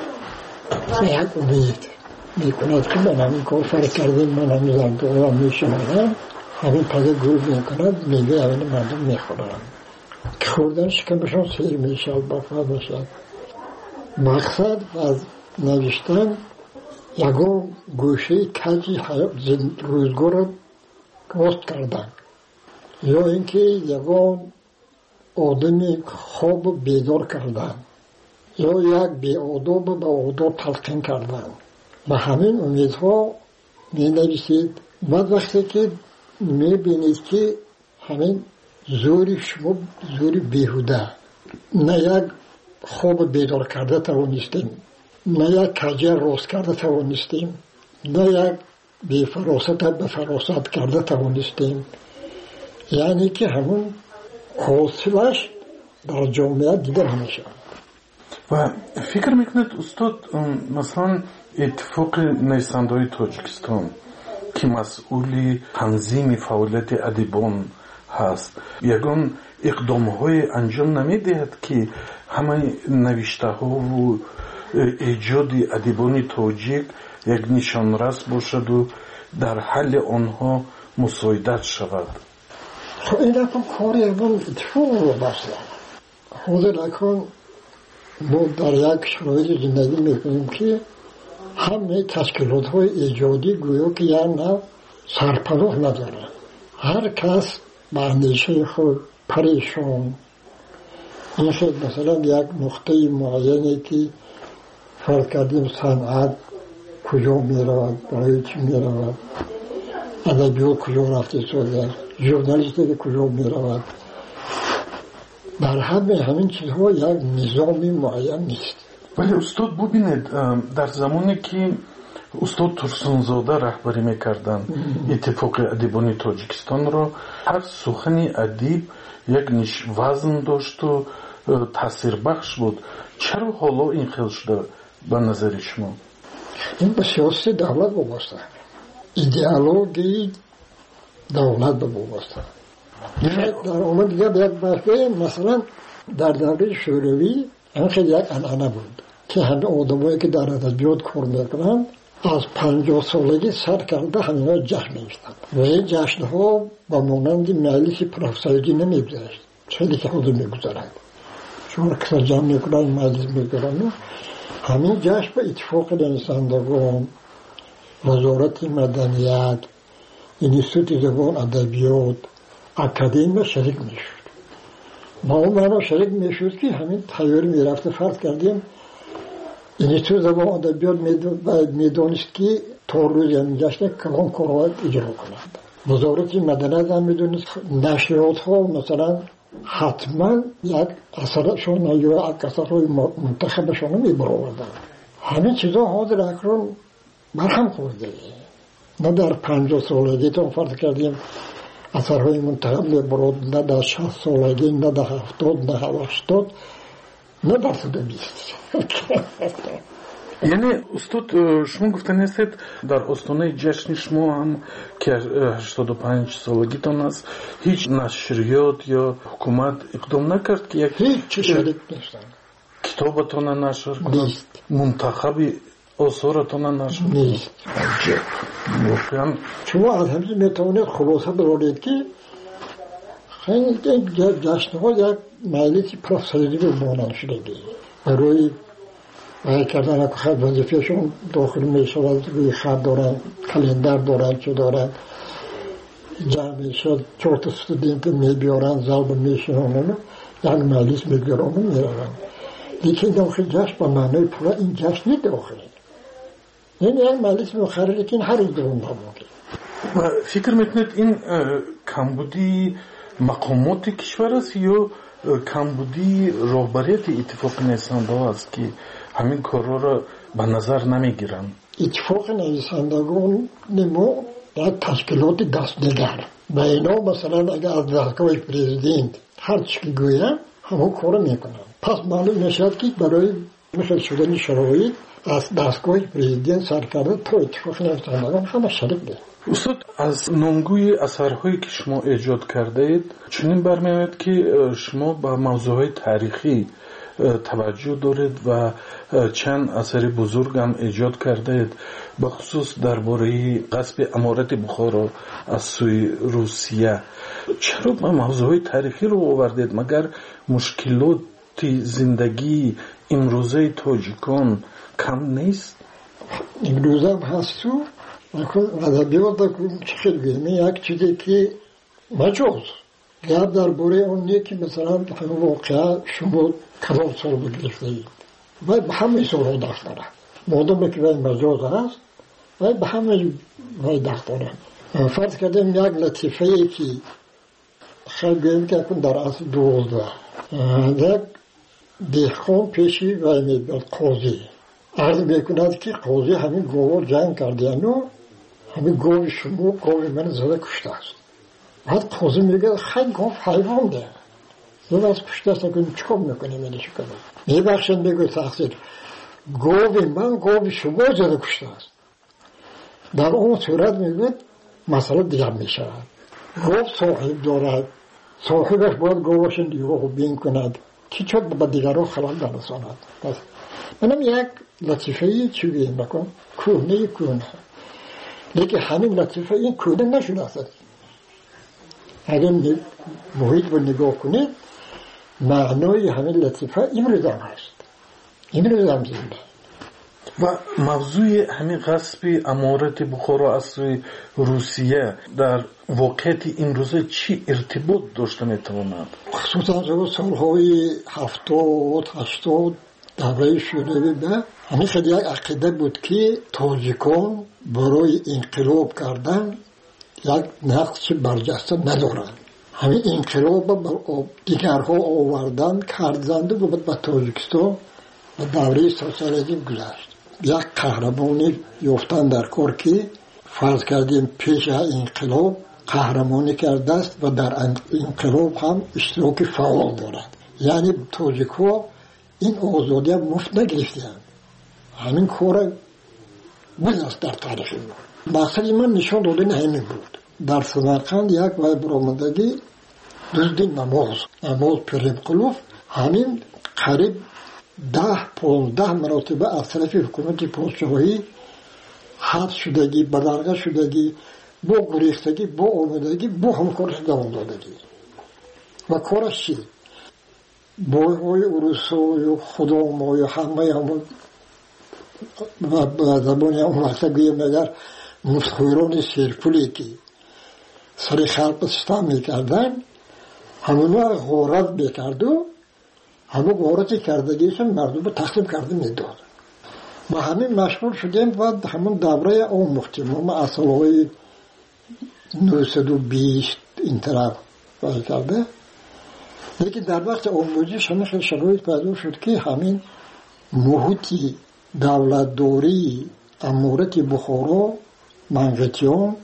як умед мекунад ки ман ҳамин кор фарқ кардем, ман ҳамин зардорам мешунадам, ҳамин паза гул мекунад, меваи ҳамин мардум мехӯрад. ки хӯрдан шикамашон сер мешавад, бафад мешавад. мақсад аз навиштан ягон гӯшаи каҷи рӯзгорро вост кардан, ё ин ки ягон одами хобу бедор кардан, ё як беодобу ба одоб талқин кардан. ба ҳамин умедҳо менависед. баъд вақте ки мебинед ки ҳамин зӯри шумо зӯри беҳуда, на як хобу бедор карда тавонистем, на як каҷа рост карда тавонистем, на як бефаросата ба фаросат карда тавонистем. яъне ки ҳамон ҳосилаш дар ҷомеа дида намешавад. ва фикр мекунед устод, масалан иттифоқи нависандаҳои тоҷикистон ки масъули танзими фаъолияти адибон ҳаст, ягон иқдомҳое анҷом намедиҳад ки ҳамаи навиштаҳову эҷоди адибони тоҷик як нишонрас бошаду дар ҳалли онҳо мусоидат шавад? این رقم کاری اول اتفاق رو بسته. حاضر اکن ما در یک شرایط زندگی میکنیم که همه تشکیلات های ایجادی گویا که یا نه سرپناه نداره. هر کس به اندیشه خود پریشان. این خیلی مثلا یک نقطه معینی که فرض کردیم صنعت کجا میرود، برای چی میرود، ادبیات کجا رفته شده، ژورنالیستی کجا میرود. در همه همین چیزها یک نظامی معین نیست. ولی استاد ببینید در زمانی که استاد ترسونزاده رهبری میکردن اتفاق ادیبانی تاجیکستان را، هر سخن ادیب یک نش وزن داشت و تاثیر بخش بود. چرا حالا این خیل شده به نظر شما؟ این به سیاست دولت وابسته، ایدئولوژی دولت وابسته. در آمد دیگه یک بحثه مثلا در دوره شوروی این خیلی یک انعنه بود که همه آدمایی که در ادبیات کار میکنن از پنجاه سالگی سر کرده همه جشن میشتن و این جشن ها با مانند مجلس پروفسوری نمیگذشت، خیلی که خود میگذارند. شما کسا جمع میکنن مجلس میکنن همین جشن به اتفاق نویسندگان، وزارت مدنیت، انستیتوت زبان ادبیات، اکادمی شریک میشد. با اون معنا شریک میشد که همین تیاری میرفته. فرض کردیم انستیتوت زبان ادبیات میدونست که تا روز همین جشن کلام کارواید اجرا کنند. وزارت مدنیت هم میدونست نشریات ها مثلا حتما یک اثرشون یا یک اثرهای منتخبشون رو میبرآوردن. همین چیزا حاضر اکنون برهم خورده. نه در پنجاه سالگی تا فرض کردیم اثرهای منتخب میبرد، نه در شصت سالگی، نه در هفتاد، نه در هشتاد، نه در صد و بیست. یعنی استاد شما گفتن هستید در آستانه جشن شما هم که هشتاد و پنج سالگیتان است هیچ نشریات یا حکومت اقدام نکرد که یک هیچ شریک نیستن، کتابتان نشر کنند، منتخبی آثارتان نشر نیست. واقعا شما از همین میتوانید خلاصه برارید که خیلی جشن ها یک مجلس پرافسوری به مانند شده برای و کردن که خط وظیفهشون داخل می شود، روی خط دارن، کلندر دارن، چه دارن، جمع می شد، چهار تا استودنت می بیارن، ضرب می شونن، یک مجلس می بیارن و می رون. لیکن داخل جشن با معنای پورا این جشن نیست داخل. این یک مجلس میخوره لیکن هر روز درون نمونده. و فکر میکنید این کمبودی مقامات کشور است یا کمبودی رهبریت اتفاق نویسندگان است که همین کارا را به نظر نمیگیرن؟ اتفاق نویسندگان نمو یک تشکیلات دستنگر به اینا مثلا اگر از دستگاه پرزیدنت هر چی که گویم همون کارو میکنن. پس معلوم نشد که برای مثل شدن شرایط از دستگاه پرزیدنت سر کرده تا اتفاق نویسندگان همه شریک بود. استاد از نامگوی اثرهایی که شما ایجاد کرده اید چنین برمی‌آید که شما با موضوعهای تاریخی توجه دارید و چند اثر بزرگ هم ایجاد کرده اید، بخصوص درباره غصب امارت بخارا از سوی روسیه. چرا با موضوعهای تاریخی رو آوردید؟ مگر مشکلات زندگی امروزه تاجیکان کم نیست؟ امروزه هم هست و ادبیات چه بگیم یک چیزی که مجاز گرد درباره اون نیه که مثلا همه واقعا شما کلام سال بگرفته اید و به همه سال ها دست دارن مادام که باید مجاز هست و به همه باید دست دارن. فرض کردیم یک لطیفه ای که خیلی بگیم که اکن در اصل دوازده یک دهخان پیشی و میبرد قاضی عرض میکند که قاضی همین گوار جنگ کردین و همین گوی شما گوی من زده کشته است. بعد قاضی میگه خیلی گوف حیوان ده زده از کشته است اکنون چکم میکنه منی شکره میبخشن میگه تقصیر گوی من گوی شما زده کشته است. در اون صورت میگه مسئله دیگر میشه گوف صاحب دارد صاحبش باید گوشن دیگه بین کند که چود با دیگر خلال برساند. منم یک لطیفه چی بگیم بکن کهنه کهنه لیکن همین لطیفه این کهنه نشده است. اگر محیط رو نگاه کنید معنای همین لطیفه امروز هم هست، امروز هم زنده. و موضوع همین غصب امارت بخارا از سوی روسیه در واقعیت امروزه چی ارتباط داشته میتواند؟ خصوصا سالهای هفتاد هشتاد دوره شده به همین خیلی یک عقیده بود که تاجیکان برای انقلاب کردن یک نقش برجسته ندارن. همین انقلاب دیگرها آوردن کردند و به تاجیکستان و دوره سوسیالیسم گذشت. یک قهرمانی یافتن در کار که فرض کردیم پیش انقلاب قهرمانی کرده است و در انقلاب هم اشتراک فعال دارد. یعنی تاجیک‌ها این آزادی هم مفت نگرفتن. همین کار بود است در تاریخ ما. مقصد من نشان دادن همین بود. در سمرقند یک وای برآمدگی دزد نماز نماز پرمقلوف همین قریب ده پانزده مراتبه از طرف حکومت پادشاهی حبس شدگی، بدرگاه شدگی، با گریختگی، با آمدگی، با همکارش دوام دادگی. و کارش چی؟ بایهای اروسا و خدا ما و همه همون و زبان اون وقت گویم اگر مسخوران سیرپولی که سر خلق ستم میکردن همونا غارت میکرد و همون غارتی کردگیشون مردم رو تقسیم کرده میداد و همین مشغول شدیم و همون دوره اون مختیم ما اصلهای نهصد و بیست این طرف باید کرده لیکن در وقت آموزش همین خیلی شرایط پیدا شد که همین محیطی دولتداری امورت بخارا منقطیان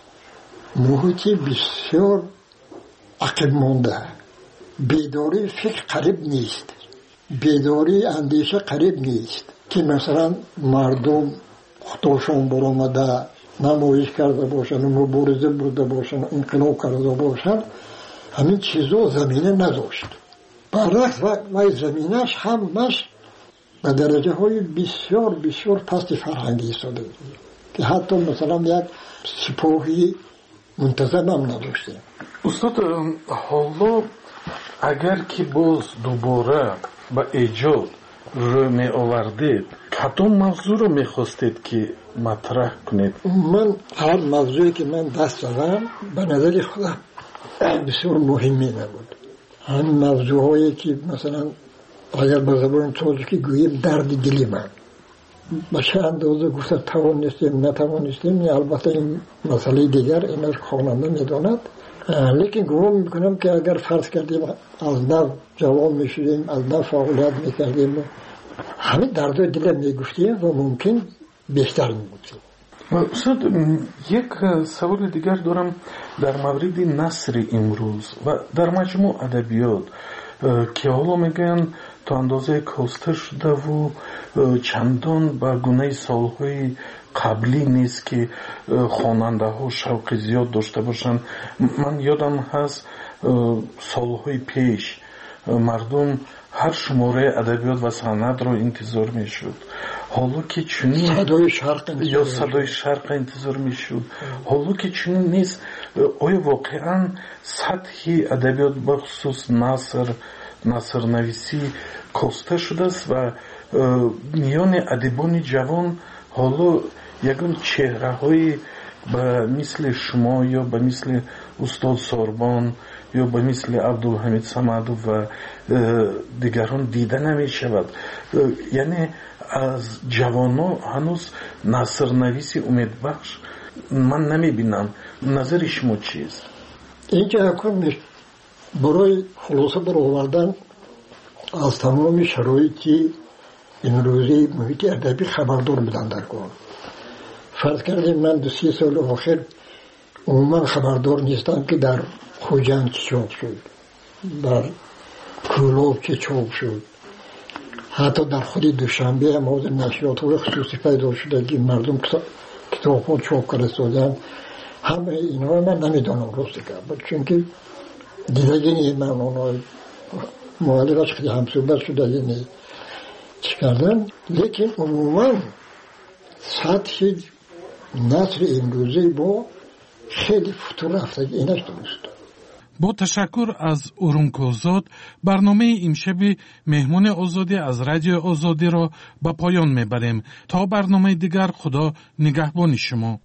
محیطی بسیار عقب مانده بیداری فکر قریب نیست بیداری اندیشه قریب نیست که مثلا مردم خودشان برآمده نمایش کرده باشن مبارزه برده باشن انقلاب کرده باشن همین چیزا زمینه نداشت برعکس و زمینش همش به درجه های بسیار بسیار پست فرهنگی ایستاده که حتی مثلا یک سپاهی منتظم هم نداشته. استاد حالا اگر که باز دوباره به ایجاد رو می آوردید کدام موضوع رو می خواستید که مطرح کنید؟ من هر موضوعی که من دست زدم به نظر خودم بسیار مهمی نبود. همین موضوع هایی که مثلا اگر به زبان تاجیکی گوییم درد دلی من به چه اندازه گفته توانستیم نتوانستیم البته این مسئله دیگر اینش خواننده میداند لیکن گمان میکنم که اگر فرض کردیم از نو جوان میشدیم از نو فعالیت میکردیم همین دردهای دل میگفتیم و ممکن بیشتر میبودیم. استاد یک سوال دیگر دارم در مورد نثر امروز و در مجموع ادبیات که حالا میگن تا اندازه کاسته شده و چندان به گونه سالهای قبلی نیست که خواننده ها شوق زیاد داشته باشن. من یادم هست سالهای پیش مردم هر شماره ادبیات و سند رو انتظار میشد حالا که چنین صدای شرق یا صدای شرق انتظار میشد حالا که چنین نیست آیا واقعا سطح ادبیات بخصوص نثر نثر نویسی کاسته شده است و میان ادیبان جوان حالا یگان چهره های به مثل شما یا به مثل استاد ساربان یا به مثل عبدالحمید صمدو و دیگران دیده نمی شود یعنی از جوانان هنوز نثر نویسی امید بخش من نمی بینم. نظر شما چیست؟ اینجا حکم برای خلاصه برآوردن از تمام شرایطی امروزی محیط ادبی خبردار بدن در کار. فرض کردیم من دو سی سال آخر عموما خبردار نیستم که در خوجند چه چاپ شد در کولاب چه چاپ شد حتی در خود دوشنبه هم از نشریات های خصوصی پیدا شده که مردم کتاب ها چاپ کرده سازن همه اینها من نمیدانم راستی که چون که دیدگی نیم من اونها معلقش خیلی همصحبت شده یعنی چی کردن لیکن عموما سطح نثر امروزی با خیلی فتور رفته اینش درست. با تشکر از اورونکوزاد برنامه امشب مهمون آزادی از رادیو آزادی را به پایان میبریم. تا برنامه دیگر خدا نگهبان شما.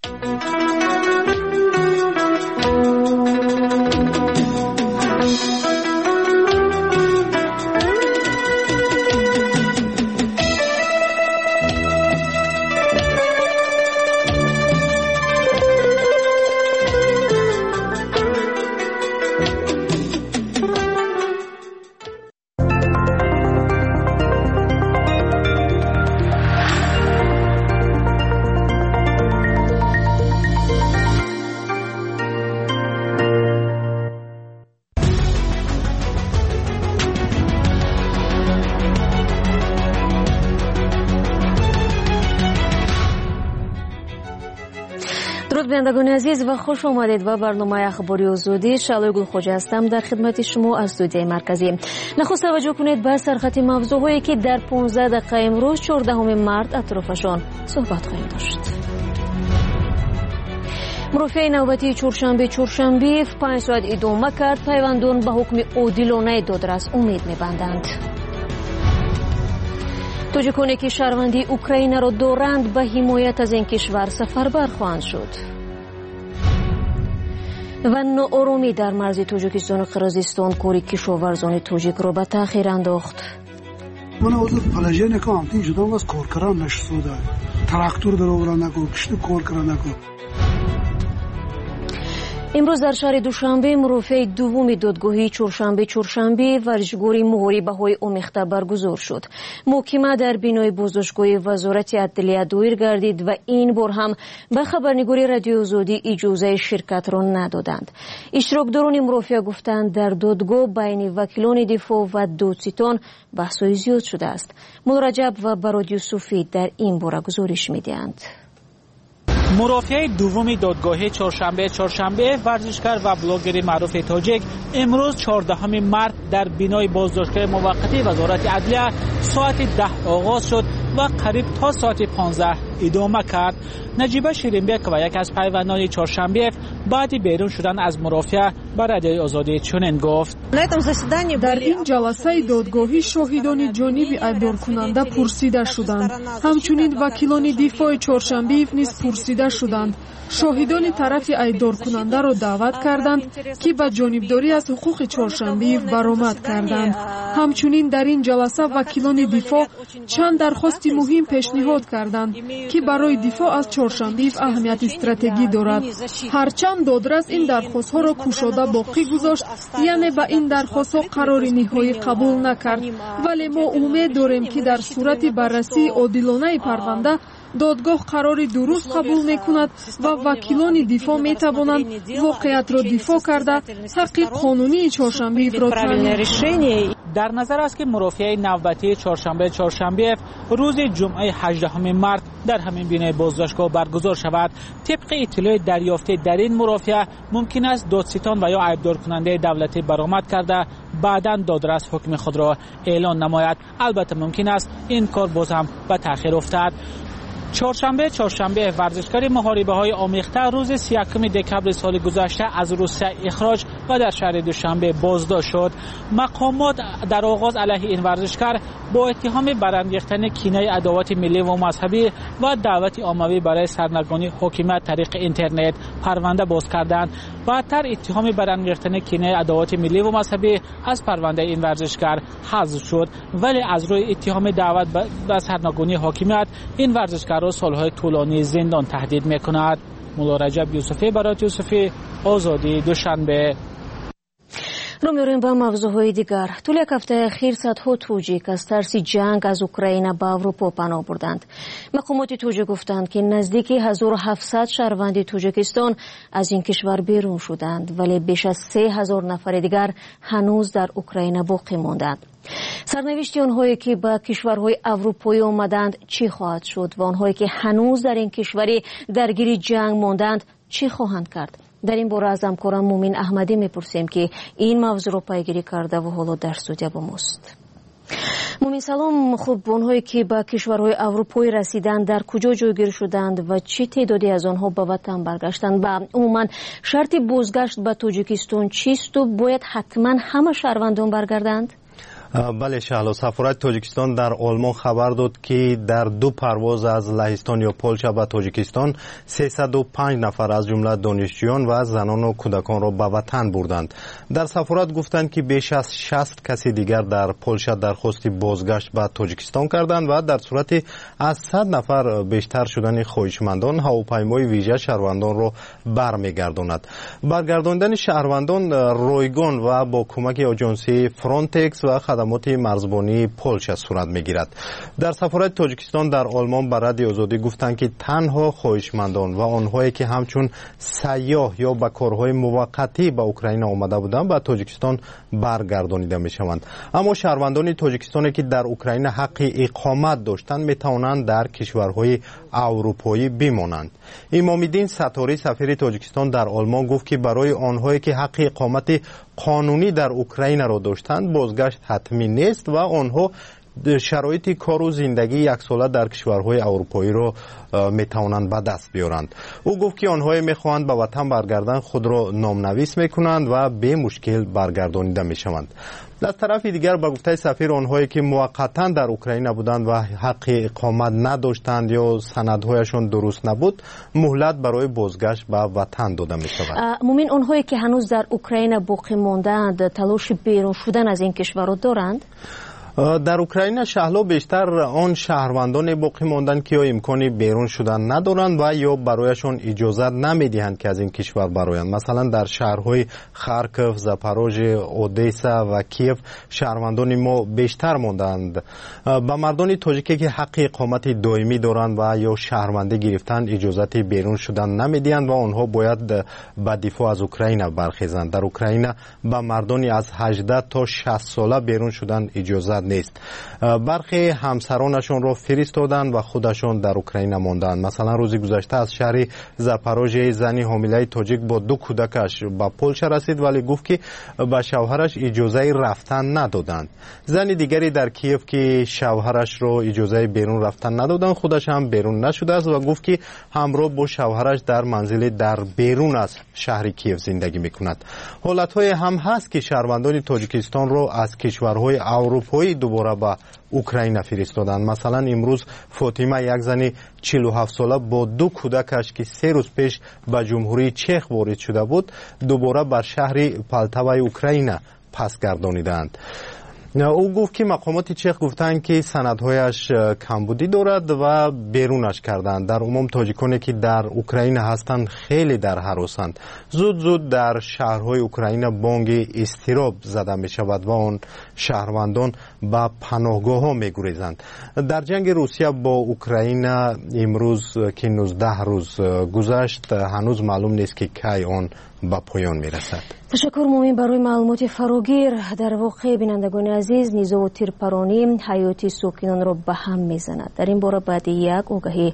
بینندگان عزیز و خوش آمدید به برنامه اخباری آزادی. شعله گلخوجه هستم در خدمت شما از استودیوی مرکزی. نخست توجه کنید به سرخط موضوعاتی که در پانزده دقیقه امروز چهاردهم مارس اطرافشان صحبت خواهیم داشت. مرافعه نوبتی چهارشنبه چهارشنبه پنج ساعت ادامه کرد. پیوندان به حکم عادلانه دادرس امید می‌بندند. توجیکانی که شهروندی اوکراین را دارند به حمایت از این کشور سفربر خواهند شد. و ناآرامی در مرز تاجیکستان و قرقیزستان کاری کشاورزان تاجیک را به تأخیر انداخت. من حضور پلاژه نکام تین جدا واس کار کردن نشده. تراکتور در آورده نکو، کشتی کار کردن نکو. امروز در شهر دوشنبه مرافع دوم دادگاهی چهارشنبه چهارشنبه ورزشگاه محاربه‌های آمیخته برگزار شد. محکمه در بینای بازداشتگاه وزارت عدلیه دایر گردید و این بار هم به خبرنگاری رادیو آزادی اجازه شرکت را ندادند. اشتراکداران مرافع گفتند در دادگاه بین وکیلان دفاع و دادستان بحث‌های زیاد شده است. مولا رجب و براد یوسفی در این باره گزارش می‌دهند. مرافع دوم دادگاه چهارشنبه چهارشنبه ورزشکار و بلاگر معروف تاجیک امروز چهاردهم مارس در بینای بازداشتگاه موقتی وزارت عدلیه ساعت ده آغاز شد و قریب تا ساعت پانزده ادامه کرد. نجیبه شیرینبک و یک از پیوندان چهارشنبه بعد بیرون شدن از مرافع به رادیوی آزادی چنین گفت: در این جلسه دادگاهی شاهدان جانب ایبدار کننده پرسیده شدند. همچنین وکیلان دفاع چهارشنبه نیز پرسیده شدند. شاهدان طرف ایبدار کننده را دعوت کردند که به جانبداری از حقوق چهارشنبه برآمد کردند. همچنین در این جلسه وکیلان دفاع چند درخواست مهم پیشنهاد کردند که برای دفاع از چهارشنبه اهمیت استراتژی دارد. هرچند دادرس این درخواست‌ها را کشاده باقی گذاشت، یعنی به این درخواست‌ها قرار نهایی قبول نکرد، ولی ما امید داریم که در صورت بررسی عادلانه پرونده دادگاه قرار درست قبول میکند و وکیلان دفاع میتوانند واقعیت را دفاع کرده حق قانونی چهارشنبه را تامین کنند. در نظر است که مرافع نوبتی چهارشنبه چهارشنبه روز جمعه هجدهم مارس در همین بینای بازداشتگاه برگزار شود. طبق اطلاع دریافته در این مرافع ممکن است دادستان و یا ایبدار کننده دولتی برآمد کرده بعداً دادرس حکم خود را اعلان نماید. البته ممکن است این کار باز هم به تأخیر افتد. چهارشنبه چهارشنبه ورزشکار محاربه‌های آمیخته روز سی و یکم دکمبر سال گذشته از روسیه اخراج و در شهر دوشنبه بازداشت شد. مقامات در آغاز علیه این ورزشکار با اتهام برانگیختن کینه عداوت ملی و مذهبی و دعوت عمومی برای سرنگونی حکومت طریق اینترنت پرونده باز کردند. بعدتر اتهام برانگیختن کینه عداوت ملی و مذهبی از پرونده این ورزشکار حذف شد، ولی از روی اتهام دعوت به سرنگونی حکومت این ورزشکار را سالهای طولانی زندان تهدید می‌کند. مولا رجب یوسفی، برات یوسفی، آزادی، دوشنبه. رو می‌ریم به موضوعهای دیگر. طول یک هفته اخیر صدها توجیک از ترس جنگ از اوکراین به اروپا پناه بردند. مقامات توجیک گفتند که نزدیک هزار و هفتصد شهروند تاجیکستان از این کشور بیرون شدند، ولی بیش از سه هزار نفر دیگر هنوز در اوکراین باقی ماندند. سرنوشت آنهایی که به کشورهای اروپایی آمدند چی خواهد شد و آنهایی که هنوز در این کشوری درگیر جنگ ماندند چی خواهند کرد؟ در این باره از همکارم مومین احمدی میپرسیم که این موضوع را پیگیری کرده و حالا در استودیو با ماست. مومین سلام. خب اونهایی که به کشورهای اروپایی رسیدند در کجا جایگیر شدند و چه تعدادی از آنها به وطن برگشتند و عموما شرط بازگشت به تاجیکستان چیست و باید حتما همه شهروندان برگردند؟ بله شهلا، سفارت تاجیکستان در آلمان خبر داد که در دو پرواز از لهستان یا پولشا به تاجیکستان سیصد و پنج نفر از جمله دانشجویان و زنان و کودکان را به وطن بردند. در سفارت گفتند که بیش از شصت کسی دیگر در پولشا درخواست بازگشت به تاجیکستان کردند و در صورت از صد نفر بیشتر شدن خواهشمندان هواپیمای ویژه شهروندان را برمیگرداند. برگرداندن شهروندان رایگان و با کمک آژانسی فرانتکس و خدمات مرزبانی پولشا صورت میگیرد. در سفارت تاجیکستان در آلمان به رادیو آزادی گفتند که تنها خواهشمندان و آنهایی که همچون سیاح یا به کارهای موقتی به اوکراین آمده بودند به تاجیکستان برگردانیده میشوند. اما شهروندان تاجیکستانی که در اوکراین حق اقامت داشتند میتوانند در کشورهای اروپایی بمانند. امام‌الدین ستاری سفیر تاجیکستان در آلمان گفت که برای آنهایی که حق اقامت قانونی در اوکراین را داشتند بازگشت حتمی نیست و آنها شرایط کار و زندگی یک ساله در کشورهای اروپایی را میتوانند به دست بیارند. او گفت که آنها میخواهند به وطن برگردن خود را نامنویس میکنند و به مشکل برگردانیده میشوند. از طرف دیگر به گفته سفیر آنهایی که موقتا در اوکراین بودند و حق اقامت نداشتند یا سندهایشان درست نبود مهلت برای بازگشت به وطن داده می شود. مومن آنهایی که هنوز در اوکراین باقی ماندند تلاش بیرون شدن از این کشور را دارند؟ در اوکراین شهلا بیشتر آن شهروندان باقی ماندن که یا امکانی بیرون شدن ندارند و یا برایشان اجازه نمیدهند که از این کشور برایند. مثلا در شهرهای خارکوف، زاپاروژه، اودسا و کیف شهروندان ما بیشتر ماندند. به مردان تاجیکی که حق اقامت دائمی دارند و یا شهروندی گرفتن اجازه بیرون شدن نمیدهند و آنها باید به دفاع از اوکراین برخیزند. در اوکراین به مردانی از هجده تا شصت ساله بیرون شدن اجازه نیست. برخی همسرانشان را فرستادند و خودشان در اوکراین ماندند. مثلا روز گذشته از شهر زاپاروژه زنی حامله تاجیک با دو کودکش به پولشا رسید ولی گفت که به شوهرش اجازه رفتن ندادند. زن دیگری در کیف که شوهرش را اجازه بیرون رفتن ندادند خودش هم بیرون نشده است و گفت که همراه با شوهرش در منزل در بیرون از شهر کیف زندگی میکند. حالتهای هم هست که شهروندان تاجیکستان را از کشورهای اروپایی دوباره به اوکراین فرستادند. مثلا امروز فاطمه یک زن چهل و هفت ساله با دو کودکش که سه روز پیش به جمهوری چک وارد شده بود دوباره بر شهر پالتاوای اوکراین پس گردانیدند. او گفت که مقامات چک گفتند که سندهایش کمبودی دارد و بیرونش کردند. در عموم تاجیکانی که در اوکراین هستند خیلی در هراسند. زود زود در شهرهای اوکراین بانگ اضطراب زده می شود و آن شهروندان به پناهگاه ها می گریزند. در جنگ روسیه با اوکراین امروز که نوزده روز گذشت هنوز معلوم نیست که کی آن به پایان می رسد. تشکر مومن برای معلومات فراگیر. در واقع بینندگان عزیز نیزه و تیرپرانی حیاتی ساکنان را به هم می زند. در این باره بعد یک آگهی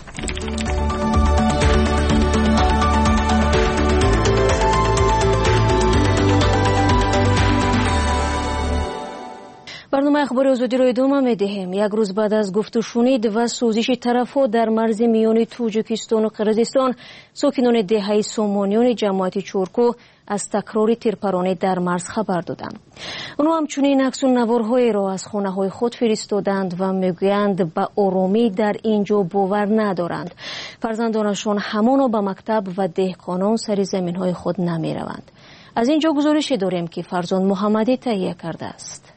برنامه اخبار آزادی را ادامه می‌دهیم. یک روز بعد از گفت و شنید و سوزش طرف‌ها در مرز میان تاجیکستان و قرقیزستان ساکنان دهه سامانیان جماعت چورکو از تکرار تیرپرانی در مرز خبر دادند. آنها همچنین عکس و نوارهایی را از خانه‌های خود فرستادند و میگویند به آرامی در اینجا باور ندارند. فرزندانشان همانا به مکتب و دهقانان سر زمین‌های خود نمی‌روند. از اینجا گزارشی داریم که فرزان محمدی تهیه کرده است.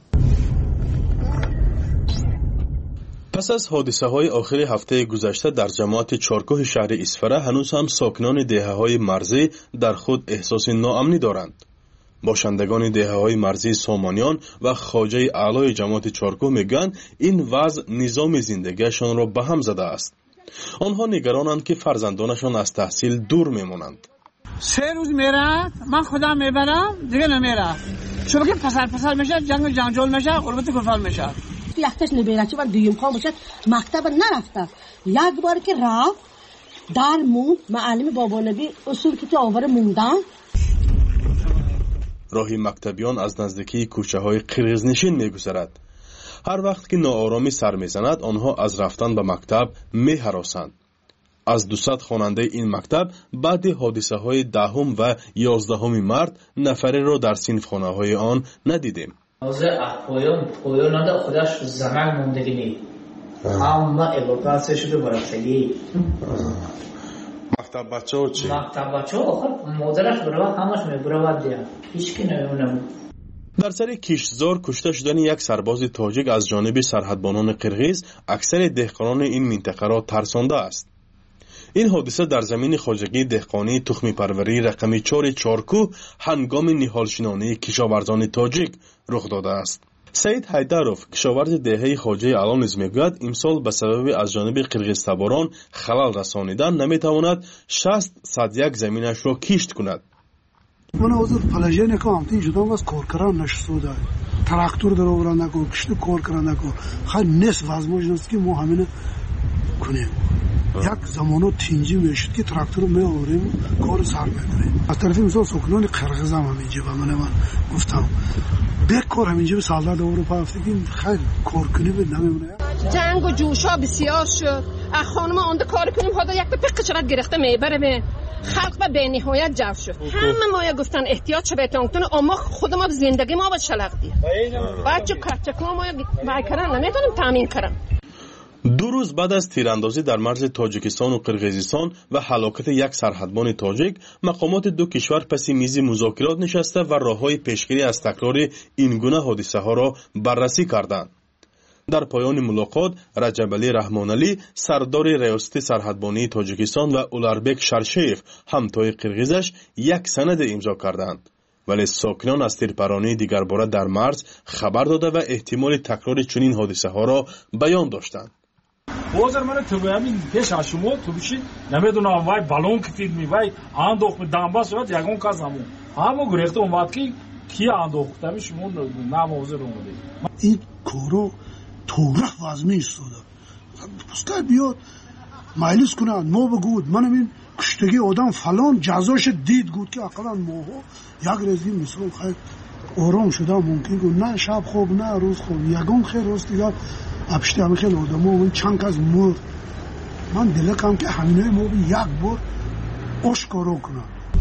پس از حادثه های آخر هفته گذشته در جماعت چارکوه شهر اسفره هنوز هم ساکنان دهه های مرزی در خود احساس ناامنی دارند. باشندگان دهه های مرزی سامانیان و خواجه اعلای جماعت چارکوه میگویند این وضع نظام زندگیشان را به هم زده است. آنها نگرانند که فرزندانشان از تحصیل دور میمانند. سه روز میره من خودم میبرم دیگه نمیره، چون که پسر پسر میشه جنگ جنجال میشه غربت کفر میشه. یختش نمیره چون دویم خواه باشد مکتب نرفته، یک بار که رفت در مون معلم بابا نبی اصول که آوره موندن. راهی مکتبیان از نزدیکی کوچه های قرقیزنشین میگذرد. هر وقت که ناآرامی سر میزند آنها از رفتن به مکتب میهراسند. از دوصد خواننده این مکتب بعد حادثه های دهم و یازدهم مارت نفری را در صنفخانه های آن ندیدیم. حاضر پایان پایان خودش زمان موندگی نی اما ایوکاسه شده برسگی مکتب بچه ها چی؟ مکتب بچه ها آخر مادرش برای همش میبرود دیم هیچ که نمیمونم. در سر کشتزار کشته شدن یک سرباز تاجیک از جانب سرحدبانان قرقیز اکثر دهقانان این منطقه را ترسانده است. این حادثه در زمین خواجگی دهقانی تخمی پروری رقم چهار چارکو هنگام نهالشنانی کشاورزان تاجیک رخ داده است. سید حیدروف کشاورز دهه خواجه اعلی نیز میگوید امسال به سبب از جانب قرقیز تباران خلل رسانیدن نمیتواند شصت صد یک زمینش را کشت کند. من اوزد پلاژه نکام تین شدم از کارکران نشسوده تراکتور در آوران نکو کشت کارکران نکو خیلی نصف возможность که ما همینه کنیم. یک زمانو تینجی میشد که تراکتور رو میآوریم کار سر میبریم. از طرفی مثلا سکنان قرقیز هم همینجا و من من گفتم بکار همینجا به سالات اروپا فکریم خیلی کار کنی به نمیمونه. جنگ و جوشا بسیار شد. خانم آنده کار کنیم حالا یک تا پق چقدر گرفته میبره به خلق و به نهایت جو شد. همه ما گفتن احتیاط چه بهتون اما خود ما زندگی ما باید شلق دیم. بچه کچک ما ما کردن نمیتونیم تامین کنیم. دو روز بعد از تیراندازی در مرز تاجیکستان و قرقیزستان و هلاکت یک سرحدبان تاجیک، مقامات دو کشور پس میز مذاکرات نشسته و راههای پیشگیری از تکرار این گونه حادثه ها را بررسی کردند. در پایان ملاقات رجب علی رحمان علی سردار ریاست سرحدبانی تاجیکستان و اولاربک شرشیخ همتای قرقیزش یک سند امضا کردند. ولی ساکنان از تیرپرانی دیگر باره در مرز خبر داده و احتمال تکرار چنین حادثه ها را بیان داشتند. بازار من تو همین پیش از شما تو بشید نمیدونم وای بالون کتید می وای اندوخت به دنباس شد یگون کازمون همو گرفته اومد که کی اندوخت می شما نمازه رو اومده این کورو تورخ وزمی ایستاده پسته بیاد مجلس کنند ما بگود من این کشتگی آدم فلان جزاش دید گود که اقلا ماها یک رزی مثال خیلی آرام شده ممکن گود نه شب خوب نه روز خوب یگون خیلی روز دیگر ابشتی همه خیلی آدم ها من چند کس مرد من دلکم که همینه ما بی یک بار آشکارا کنم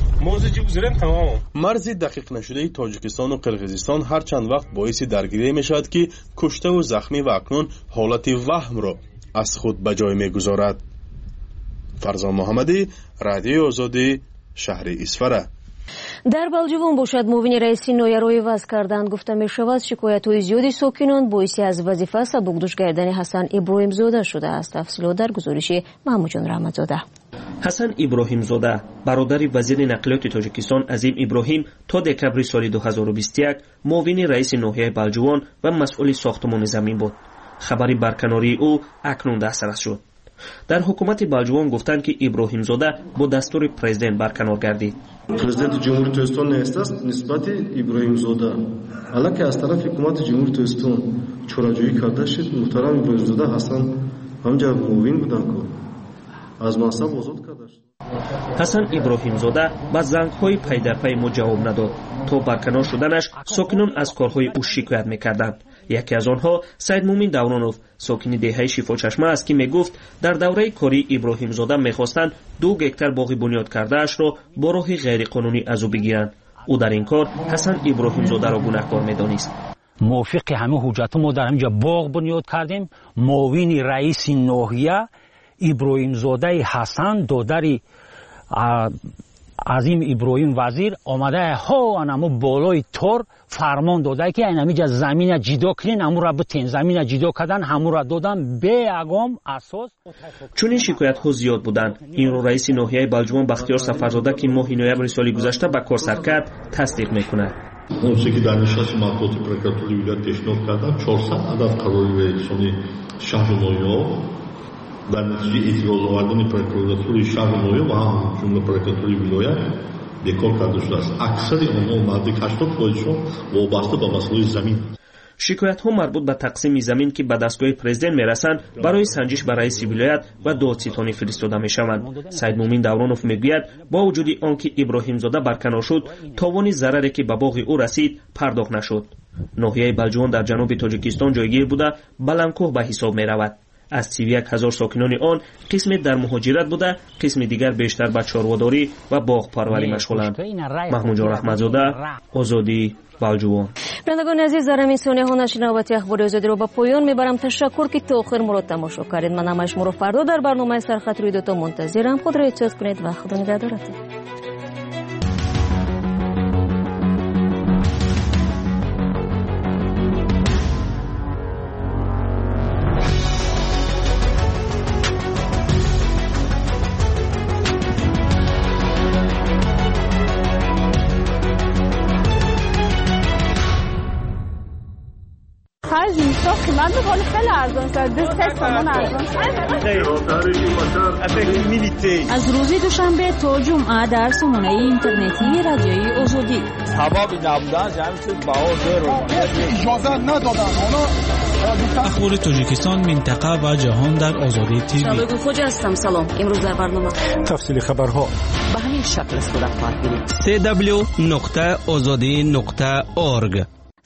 مرز دقیق نشده تاجیکستان و قرقیزستان هر چند وقت باعث درگیری می شود که کشته و زخمی و اکنون حالت وهم را از خود به جای می گذارد. فرزان محمدی، رادیو آزادی، شهر اسفره. در балҷивон бошад муовини раиси ноярои вазъ карданд гуфта мешавад шикоятҳои зиёди сокинон боиси аз вазифа сабукдӯш гардани ҳасан иброҳимзода шудааст. тафсилот дар гузориши маҳмудҷон раҳматзода. ҳасан иброҳимзода бародари вазири нақлиёти тоҷикистон азим иброҳим то декабри соли ду ҳазору бисту як муовини раиси ноҳияи балҷивон ва масъули сохтмони замин буд. хабари барканории ӯ акнун дастрас шуд. дар ҳукумати балҷивон гуфтанд ки иброҳимзода бо дастури президент барканор гардид. президенти ҷумҳури тоҷикистон нестаст нисбати иброҳимзода аллаке аз тарафи ҳукумати ҷумҳури тоҷикистон чораҷӯӣ карда шуд. муҳтарам иброҳимзода ҳастан ҳамҷа муовин буданд ки аз мансаб озод карда шуд. ҳасан иброҳимзода ба зангҳои пайдарпай мо ҷавоб надод. то барканор шуданаш сокинон аз корҳои ӯ шикоят мекарданд. яке аз онҳо саидмумин давронов сокини деҳаи шифочашма аст ки мегуфт дар давраи кории иброҳимзода мехостанд ду гектар боғи бунёд кардаашро бо роҳи ғайриқонунӣ аз ӯ бигиранд. ӯ дар ин кор ҳасан иброҳимзодаро гунаҳкор медонист. мувофиқи ҳамаи ҳуҷҷатҳо мо дар ҳаминҷа боғ бунёд кардем. муовини раиси ноҳия иброҳимзодаи ҳасан додари азим иброҳим вазир омада ҳо анамо болои тор фармон дода ки айнамиҷа замина ҷидо кунен ҳамура битен замина ҷидо кардан ҳамура додан бе ягон асос. чунин шикоятҳо зиёд буданд. инро раиси ноҳияи балҷивон бахтиёр сафарзода ки моҳи ноябри соли гузашта ба кор сар кард тасдиқ мекунад. اونچه که در نشست مطبوعات پرکراتوری ولایت پیشنهاد کردن چهارصد عدد قرار رئیسانی شهر نایاب در نتیجه اعتراض آوردن پرکراتوری شهر نایاب و هم جمله پرکراتوری ولایت بکار کرده شده است. اکثر آنها نزدیک هشتاد درصدشون وابسته به مسائل زمین. шикоятҳо марбут ба тақсими замин ки ба дастгоҳи президент мерасанд барои санҷиш ба раиси вилоят ва додситонӣ фиристода мешаванд. саидмумин давронов мегӯяд бо вуҷуди он ки иброҳимзода барканор шуд товони зараре ки ба боғи ӯ расид пардохт нашуд. ноҳияи балҷивон дар ҷануби тоҷикистон ҷойгир буда баландкӯҳ ба ҳисоб меравад. аз сию як ҳазор сокинони он қисме дар муҳоҷират буда қисми дигар бештар ба чорводорӣ ва боғпарварӣ машғуланд. маҳмудҷон раҳматзода, озодӣ, балҷивон. бинандагони азиз, дар ҳамин сонияҳо нашри навбати ахбори озодиро ба поён мебарам. ташаккур ки то охир моро тамошо кардед. ман ҳамаи шуморо фардо дар барномаи сархат рӯйдодҳо мунтазирам. худро эҳтиёт кунед ва худо нигаҳдоратон. من به حال خیلی ارزان شد. دو سه تومان ارزان شد. از روز دوشنبه تا جمعه در سامانه اینترنتی رادیوی آزادی. سبب نبودن جمع شد بها زیرو. اجازه ندادن. اخبار تاجیکستان، منطقه و جهان در آزادی تیوی. شبگو خوج هستم. سلام. امروز در برنامه تفصیل خبرها به همین شکل صورت خواهد گرفت. دبلیو دبلیو دبلیو دات آزادی دات اورگ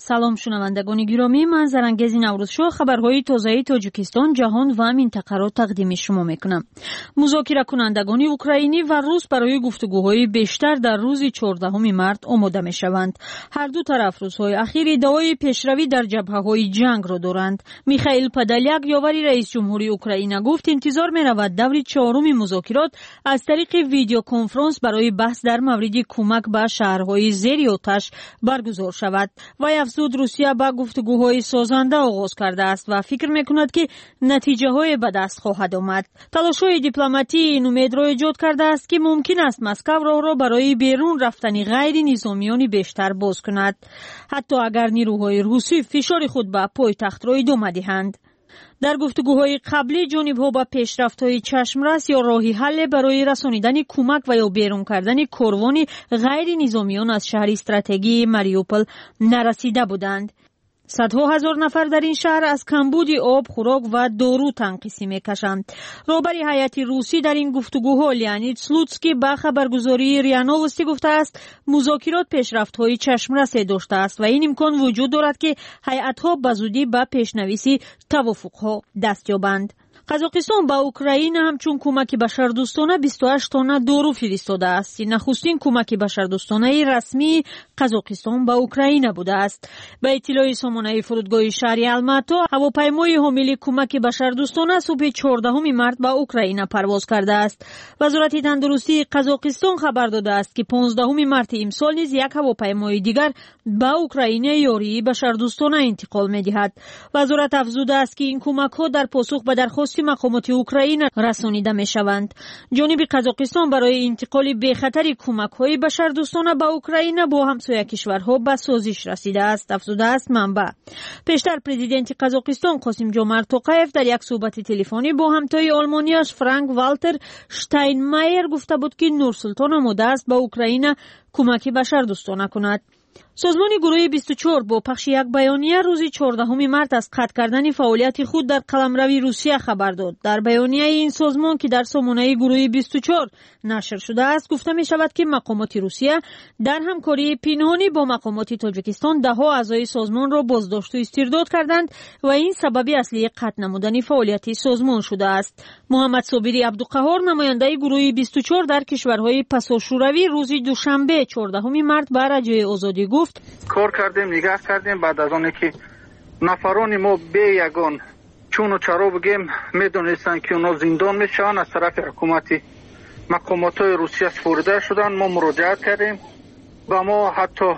салом шунавандагони гиромӣ, ман Зарангези Наврӯзшоҳ хабарҳои тозаи Тоҷикистон, ҷаҳон ва минтақаро тақдими шумо мекунам. музокиракунандагони украинӣ ва рус барои гуфтугӯҳои бештар дар рӯзи чордаҳуми март омода мешаванд. ҳар ду тараф рӯзҳои ахир иддаои пешравӣ дар ҷабҳаҳои ҷангро доранд. Михаил Подоляк, ёвари раисҷумҳури Украина, гуфт интизор меравад даври чоруми музокирот аз тариқи видеоконфронс барои баҳс дар мавриди кӯмак ба шаҳрҳои зери оташ баргузор шавад. вай афзуд, русия ба гуфтугӯҳои созанда оғоз кардааст ва фикр мекунад ки натиҷаҳое ба даст хоҳад омад. талошҳои дипломатӣ ин умедро эҷод кардааст ки мумкин аст Москав роҳро барои берун рафтани ғайри низомиёни бештар боз кунад, ҳатто агар нирӯҳои русӣ фишори худ ба пойтахтро идома диҳанд. дар гуфтугӯҳои қаблӣ ҷонибҳо ба пешрафтҳои чашмрас ё роҳи ҳалле барои расонидани кӯмак ва ё берун кардани корвони ғайри низомиён аз шаҳри стратегии Мариупол нарасида буданд. садҳо ҳазор нафар дар ин шаҳр аз камбуди об, хӯрок ва дору танқисӣ мекашанд. роҳбари ҳайати русӣ дар ин гуфтугӯҳо Леонид Слуцкий ба хабаргузории РИА Новости гуфтааст, музокирот пешрафтҳои чашмрасе доштааст ва ин имкон вуҷуд дорад ки ҳайатҳо ба зудӣ ба пешнависи тавофуқҳо даст ёбанд. қазоқистон ба Украина ҳамчун кӯмаки башардӯстона бисту ҳашт тонна дору фиристодааст. нахустин кӯмаки башардӯстонаи расмии қазоқистон ба Украина будааст. ба иттилои сомонаи фурудгоҳи шаҳри Алмато, ҳавопаймои ҳомили кӯмаки башардӯстона субҳи чордаҳуми март ба Украина парвоз кардааст. вазорати тандурустии Қазоқистон хабар додааст ки понздаҳуми марти имсол низ як ҳавопаймои дигар ба Украина ёрии башардӯстона интиқол медиҳад. вазорат афзудааст ки ин кӯмакҳо дар посух ба дархости мақомоти Украина расонида мешаванд. ҷониби Қазоқистон барои интиқоли бехатари кӯмакҳои башардӯстона ба Украина бо ҳамсоя кишварҳо ба созиш расидааст, афзудааст манбаъ. пештар президенти Қазоқистон Қосимҷомарт Тоқаев дар як суҳбати телефонӣ бо ҳамтои олмонияш Франк Валтер Штайнмайер гуфта буд, ки Нурсултон омодааст ба Украина кӯмаки башардӯстона кунад. созмони гурӯҳи бисту чор бо пахши як баёния рӯзи чордаҳуми март аз қатъ кардани фаъолияти худ дар қаламрави Русия хабар дод. дар баёнияи ин созмон, ки дар сомонаи гурӯҳи бисту чор нашр шудааст, гуфта мешавад, ки мақомоти Русия дар ҳамкории пинҳонӣ бо мақомоти Тоҷикистон даҳо аъзои созмонро боздошту истирдод карданд ва ин сабаби аслии қатъ намудани фаъолияти созмон шудааст. муҳаммад Собири Абдуқаҳор, намояндаи гурӯҳи бисту чор дар кишварҳои пасошӯравӣ, рӯзи душанбе чордаҳуми март ба радиои Озодӣ гуфт: кор кардем, нигаҳ кардем. баъд аз оне ки нафарони мо бе ягон чуну чаро бигем медонистанд ки онҳо зиндон мешаванд, аз тарафи ҳукумати мақомотҳои Русия супорида шуданд, мо муроҷиат кардем. ба мо ҳатто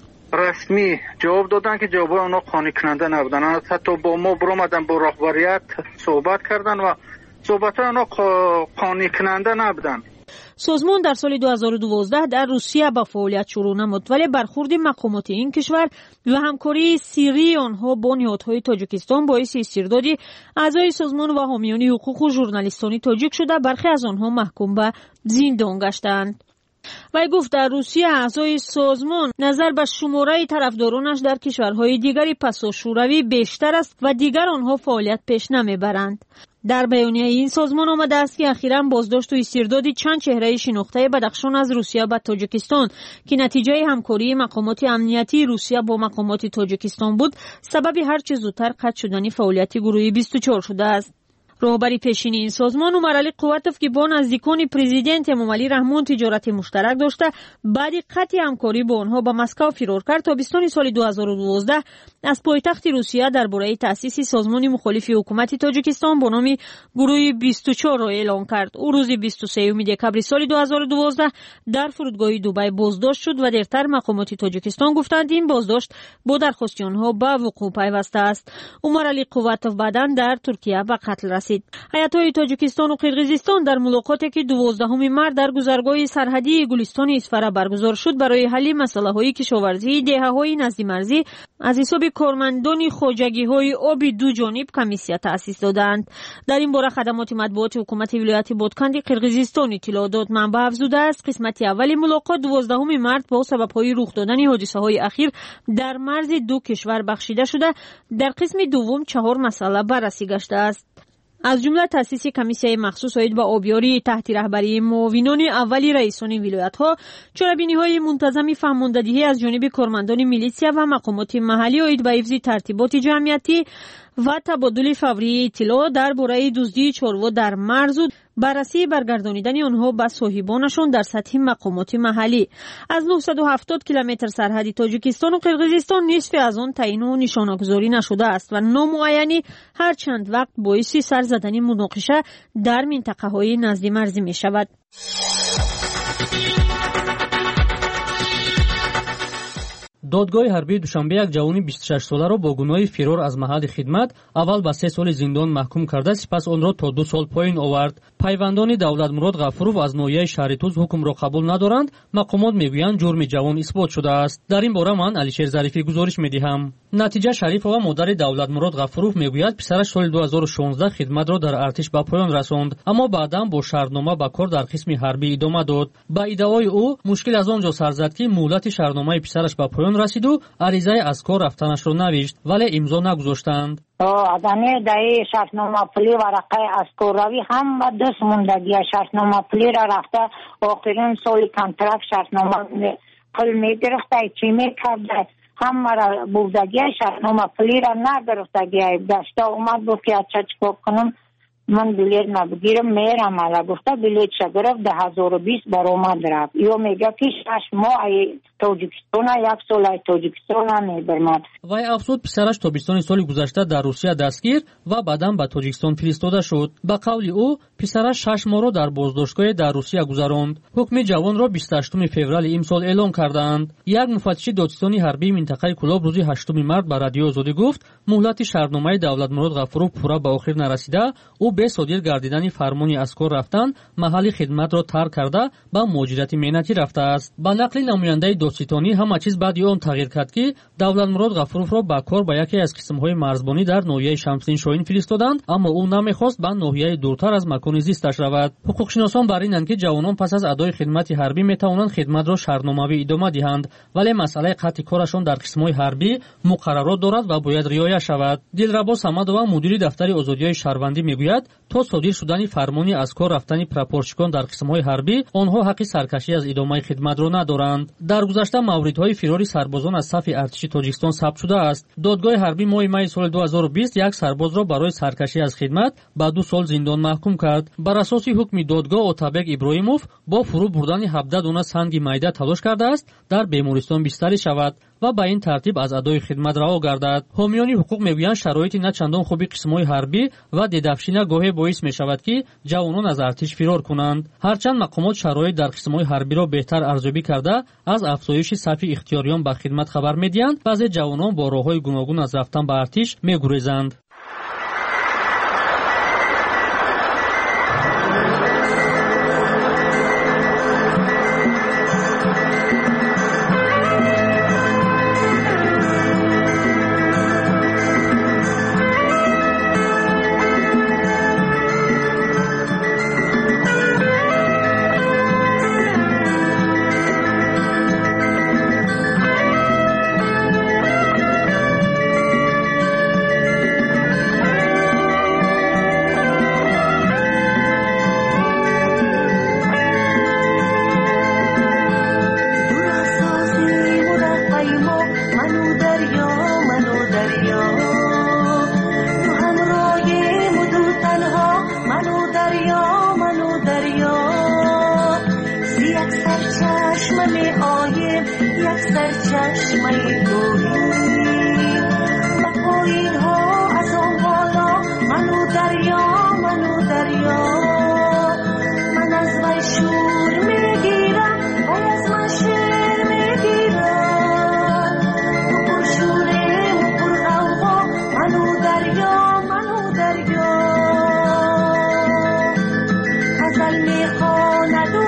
расмӣ ҷавоб доданд ки ҷавобҳои онҳо қонеъкунанда набуданд. ҳатто бо мо биромаданд, бо роҳбарият суҳбат карданд ва суҳбатҳои онҳо қонеъкунанда набуданд. созмон дар соли ду ҳазору дувоздаҳ дар Русия ба фаъолият шурӯъ намуд, вале бархурди мақомоти ин кишвар ва ҳамкории сиррии онҳо бо ниҳодҳои Тоҷикистон боиси истирдоди аъзои созмон ва ҳомиёни ҳуқуқу журналистони тоҷик шуда, бархе аз онҳо маҳкум ба зиндон гаштаанд. вай гуфт, дар Русия аъзои созмон назар ба шумораи тарафдоронаш дар кишварҳои дигари пасошӯравӣ бештар аст ва дигар онҳо фаъолият пеш намебаранд. дар баёнияи ин созмон омадааст, ки ахиран боздошту истирдоди чанд чеҳраи шинохтаи бадахшон аз Русия ба Тоҷикистон, ки натиҷаи ҳамкории мақомоти амниятии Русия бо мақомоти Тоҷикистон буд, сабаби ҳарчи зудтар қатъ шудани фаъолияти гурӯҳи бисту чор шудааст. роҳбари пешини ин созмон Умаралӣ Қувватов, ки бо наздикони президент Эмомалӣ Раҳмон тиҷорати муштарак дошта, баъди қатъи ҳамкорӣ бо онҳо ба Москав фирор кард, тобистони соли ду ҳазору дувоздаҳ аз пойтахти Русия дар бораи таъсиси созмони мухолифи ҳукумати Тоҷикистон бо номи гурӯҳи бисту чорро эълон кард. ӯ рӯзи бисту сеюми декабри соли ду ҳазору дувоздаҳ дар фурудгоҳи Дубай боздошт шуд ва дертар мақомоти Тоҷикистон гуфтанд, ин боздошт бо дархости онҳо ба вуқӯъ пайваста аст. Умаралӣ Қувватов баъдан дар Туркия ба қатл расид. ҳаятҳои Тоҷикистону Қирғизистон дар мулоқоте, ки дувоздаҳуми март дар гузаргоҳи сарҳадии Гулистони Исфара баргузор шуд, барои ҳалли масъалаҳои кишоварзии деҳаҳои назди марзӣ аз ҳисоби кормандони хоҷагиҳои оби ду ҷониб комиссия таъсис доданд. дар ин бора хадамоти матбуоти ҳукумати вилояти Бодканди Қирғизистон иттилоъ дод. манбаъ афзудааст, қисмати аввали мулоқот дувоздаҳуми март бо сабабҳои рух додани ҳодисаҳои ахир дар марзи ду кишвар бахшида шуда, дар қисми дуввум чаҳор масъала баррасӣ гаштааст. از جمله تأسیس کمیسیه مخصوص اید با آبیاری تحت رهبری معاونان اولی رئیسان ولایت‌ها، چرابینی‌های منتظم فهماندهی از جانب کارمندان میلیسیا و مقامات محلی اید به حفظ ترتیبات جمعیتی و تبادل فوری اطلاع درباره دزدی چاروا در مرز و بررسی برگردانیدن آنها به صاحبانشان در سطح مقامات محلی. از نهصد و هفتاد کیلومتر سرحد تاجیکستان و قرقیزستان نصف از آن تعیین و نشانه‌گذاری نشده است و نامعینی هر چند وقت باعث سر زدن مناقشه در منطقه‌های نزد مرزی می شود. دادگاه حربی دوشنبه یک جوان بیست و شش ساله را با گناه فرار از محل خدمت اول به سه سال زندان محکوم کرده، سپس آن را تا دو سال پایین آورد. پیوندان دولتمراد غفورов از ناحیه شهر توز حکم را قبول ندارند. مقامات میگویند جرم جوان اثبات شده است. در این باره من علیشیر ظریفی گزارش میدهم. نتیجه شریف و مادر دولتمراد غفورov میگوید پسرش سال دو هزار و شانزده خدمت را در ارتش به پایان رساند، اما بعدا با شرطنامه به کار در قسم حربی ادامه داد. با ادعای او مشکل از آنجا سر زد که مهلت شرطنامه پسرش به پایان رسید و عریضه از کار رفتنش را نوشت، ولی امضا نگذاشتند. آدمی دای شرطنامه پلی ورقه از کوروی هم و دست موندگی شرطنامه پلی را رفته آخرین سال کنترکت شرطنامه پل می گرفته چی می کرده هم را بودگی شرطنامه پلی را نگرفتگی داشته اومد بود که اچه چکا کنم من بلیت نبگیرم میرم علا گفته بلیت شا گرفت ده هزار و بیست برآمد رفت. یا میگه که شش ماه ای تاجیکستان یک سال ای تاجیکستان میبرمد. وای افزود پسرش تابستان سال گذشته در روسیه دستگیر و بعدا به تاجیکستان فرستاده شد. به قول او پسرش شش ماه را در بازداشتگاه در روسیه گذراند. حکم جوان را بیست و هشتم فوریه امسال اعلام کردند. یک مفتش دادستانی حربی منطقه کلاب روز هشتم مارس به رادیو آزادی گفت مهلت شرطنامه دولتمراد غفورov پورا به آخر نرسیده. او به صادر گردیدن فرمانی از کار رفتن محل خدمت را ترک کرده به مهاجرت مهنتی رفته است. با نقل نماینده دادستانی همه چیز بعد آن تغییر کرد که دولتمراد غفورov را به کار به یکی از قسم‌های مرزبانی در ناحیه شمسین شاهین فرستادند، اما او نمیخواست به ناحیه دورتر از مکان زیستش رود. حقوقشناسان بر اینند که جوانان پس از ادای خدمت حربی میتوانند خدمت را شرطنامه‌ای ادامه دهند، ولی مسئله قطع کارشان در قسم‌های حربی مقررات دارد و باید رعایت شود. دلربا صمدова مدیر دفتر آزادی‌های شهروندی میگوید تا صادر شدن فرمانی از کار رفتن پراپورچیکان در قسم‌های حربی آنها حق سرکشی از ادامه خدمت را ندارند. در گذشته موردهای فراری سربازان از صف ارتش تاجیکستان ثبت شده است. دادگاه حربی ماه می سال دو هزار و بیست یک سرباز را برای سرکشی از خدمت به دو سال زندان محکوم کرد. بر اساس حکم دادگاه اوتابک ابراهیموف با فرو بردن هفده دانه سنگ میده تلاش کرده است در بیمارستان بستری شود و به این ترتیب از ادای خدمت رها گردد. حامیان حقوق میگویند شرایط نه چندان خوبی قسم‌های حربی و دیدفشینه گاهی باعث می‌شود که جوانان از ارتش فرار کنند. هرچند مقامات شرایط در قسم‌های حربی را بهتر ارزیابی کرده از افزایش صف اختیاریان به خدمت خبر می‌دهند، بعضی جوانان با راه‌های گوناگون از رفتن به ارتش می‌گریزند.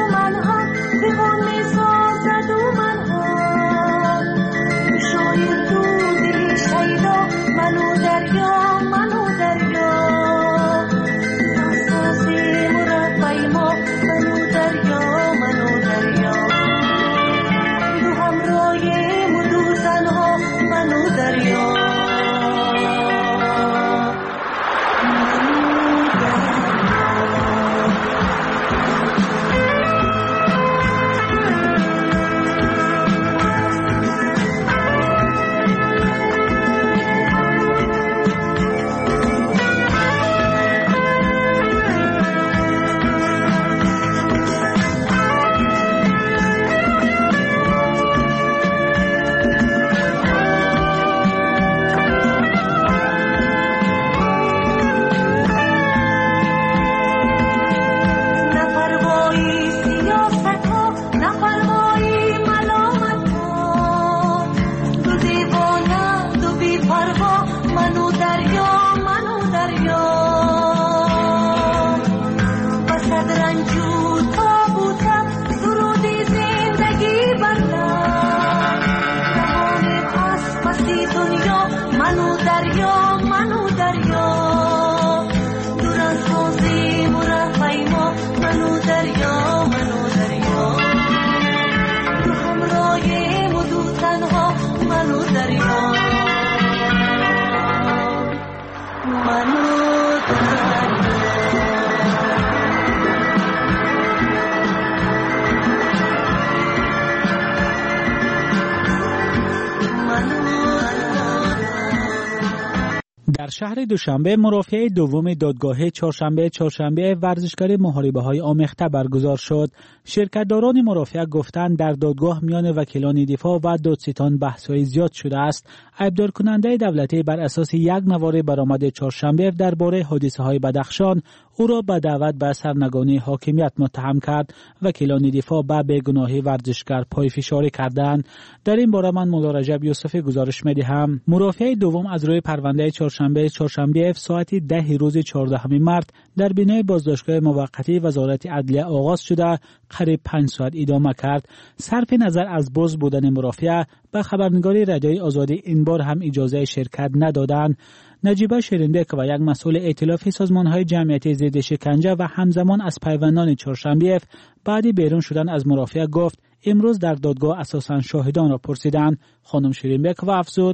Show you در شهر دوشنبه مرافعه دوم دادگاه چهارشنبه چهارشنبه ورزشکاری محاربه‌های آمیخته برگزار شد. شرکت‌داران مرافعه گفتند در دادگاه میان وکیلان دفاع و دادستان بحث‌های زیاد شده است. ایبدار کننده دولتی بر اساس یک نوار برآمد چهارشنبه درباره حادثه‌های بدخشان او را به دعوت به سرنگونی حاکمیت متهم کرد. وکیلان دفاع به بیگناهی ورزشکار پای فشاری کردند. در این باره من مولا رجب یوسفی گزارش می‌دهم. مرافعه دوم از روی پرونده چهارشنبه چهارشنبه ساعت ده روز چهاردهم مارس در بینای بازداشتگاه موقتی وزارت عدلیه آغاز شده قریب پنج ساعت ادامه کرد. صرف نظر از باز بودن مرافعه به خبرنگاری رادیوی آزادی این بار هم اجازه شرکت ندادند. نجیبه شیرندک و یک مسئول ائتلاف سازمان‌های جمعیتی ضد شکنجه و همزمان از پیوندان چهارشنبه بعد بیرون شدن از مرافعه گفت امروز در دادگاه اساساً شاهدان را پرسیدند. خانم شیرینبک و افزود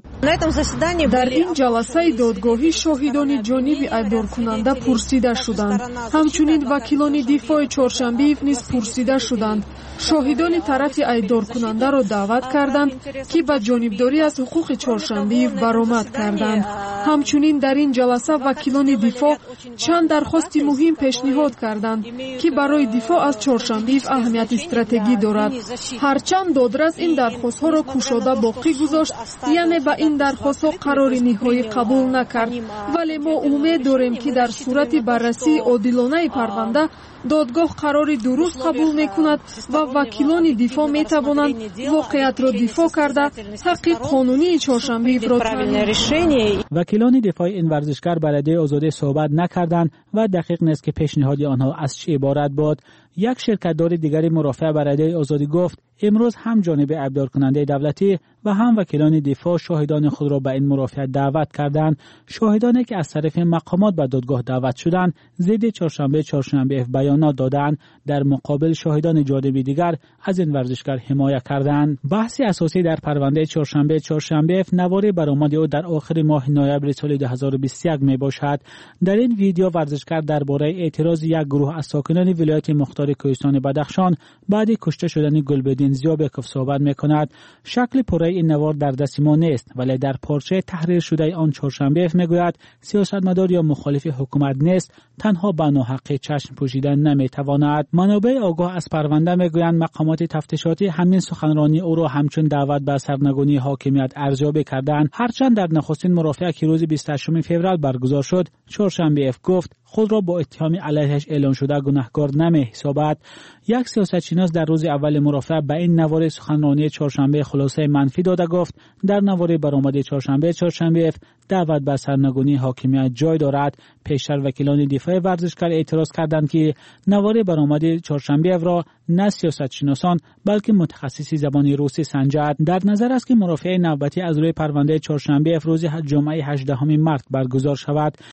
در این جلسه دادگاهی شاهدان جانب ایبدار کننده پرسیده شدند. همچنین وکیلان دفاع چهارشنبه نیز پرسیده شدند. شاهدان طرف ایبدار کننده را دعوت کردند که به جانبداری از حقوق چهارشنبه برآمد کردند. همچنین در این جلسه وکیلان دفاع چند درخواست مهم پیشنهاد کردند که برای دفاع از چهارشنبه اهمیت استراتژی دارد. هرچند دادرس این درخواست‌ها را کشاده باقی گذاشت، یعنی به این درخواست‌ها قرار نهایی قبول نکرد، ولی ما امید داریم که در صورت بررسی عادلانه پرونده دادگاه قرار درست قبول میکند و وکیلان دفاع میتوانند واقعیت را دفاع کرده حق قانونی چهارشنبه را تامین کنند. وکیلان دفاع این ورزشکار برای آزادی صحبت نکردند و دقیق نیست که پیشنهاد آنها از چه عبارت بود. یک شرکت‌دار دیگری مرافع برای آزادی گفت امروز هم جانب ایبدار کننده دولتی و هم وکیلان دفاع شاهدان خود را به این مرافعه دعوت کردند. شاهدانی که از طرف مقامات به دادگاه دعوت شدند ضد چهارشنبه چهارشنبه بیانات دادند. در مقابل شاهدان جانب دیگر از این ورزشکار حمایت کردند. بحث اساسی در پرونده چهارشنبه چهارشنبه نوار برآمد او در آخر ماه نوامبر سال دو هزار و بیست و یک می باشد. در این ویدیو ورزشکار درباره اعتراض یک گروه از ساکنان ولایت مختار کوهستان بدخشان بعد کشته شدن گلبدین زیابکوف صحبت می‌کند. شکل پره این نوار در دست ما نیست، ولی در پارچه تحریر شده آن چهارشنبه میگوید سیاستمدار یا مخالف حکومت نیست، تنها به ناحقی چشم پوشیدن نمیتواند. منابع آگاه از پرونده میگویند مقامات تفتیشاتی همین سخنرانی او را همچون دعوت به سرنگونی حاکمیت ارزیابی کردند. هرچند در نخستین مرافعه که روز بیست و هشتم فوریه برگزار شد چهارشنبه گفت خود را با اتهام علیهش اعلام شده گناهکار نمی‌حسابد. یک سیاستشناس در روز اول مرافعه به این نوار سخنرانی چهارشنبه خلاصه منفی داده گفت در نوار برآمد چهارشنبه چهارشنبه دعوت به سرنگونی حاکمیت جای دارد. پیشتر وکیلان دفاع ورزشکار اعتراض کردند که نوار برآمد چهارشنبه را نه سیاستشناسان بلکه متخصصی زبان روسی سنجد. در نظر است که مرافعه نوبتی از روی پرونده چهارشنبه روز جمعه هجدهم مارس برگزار شود.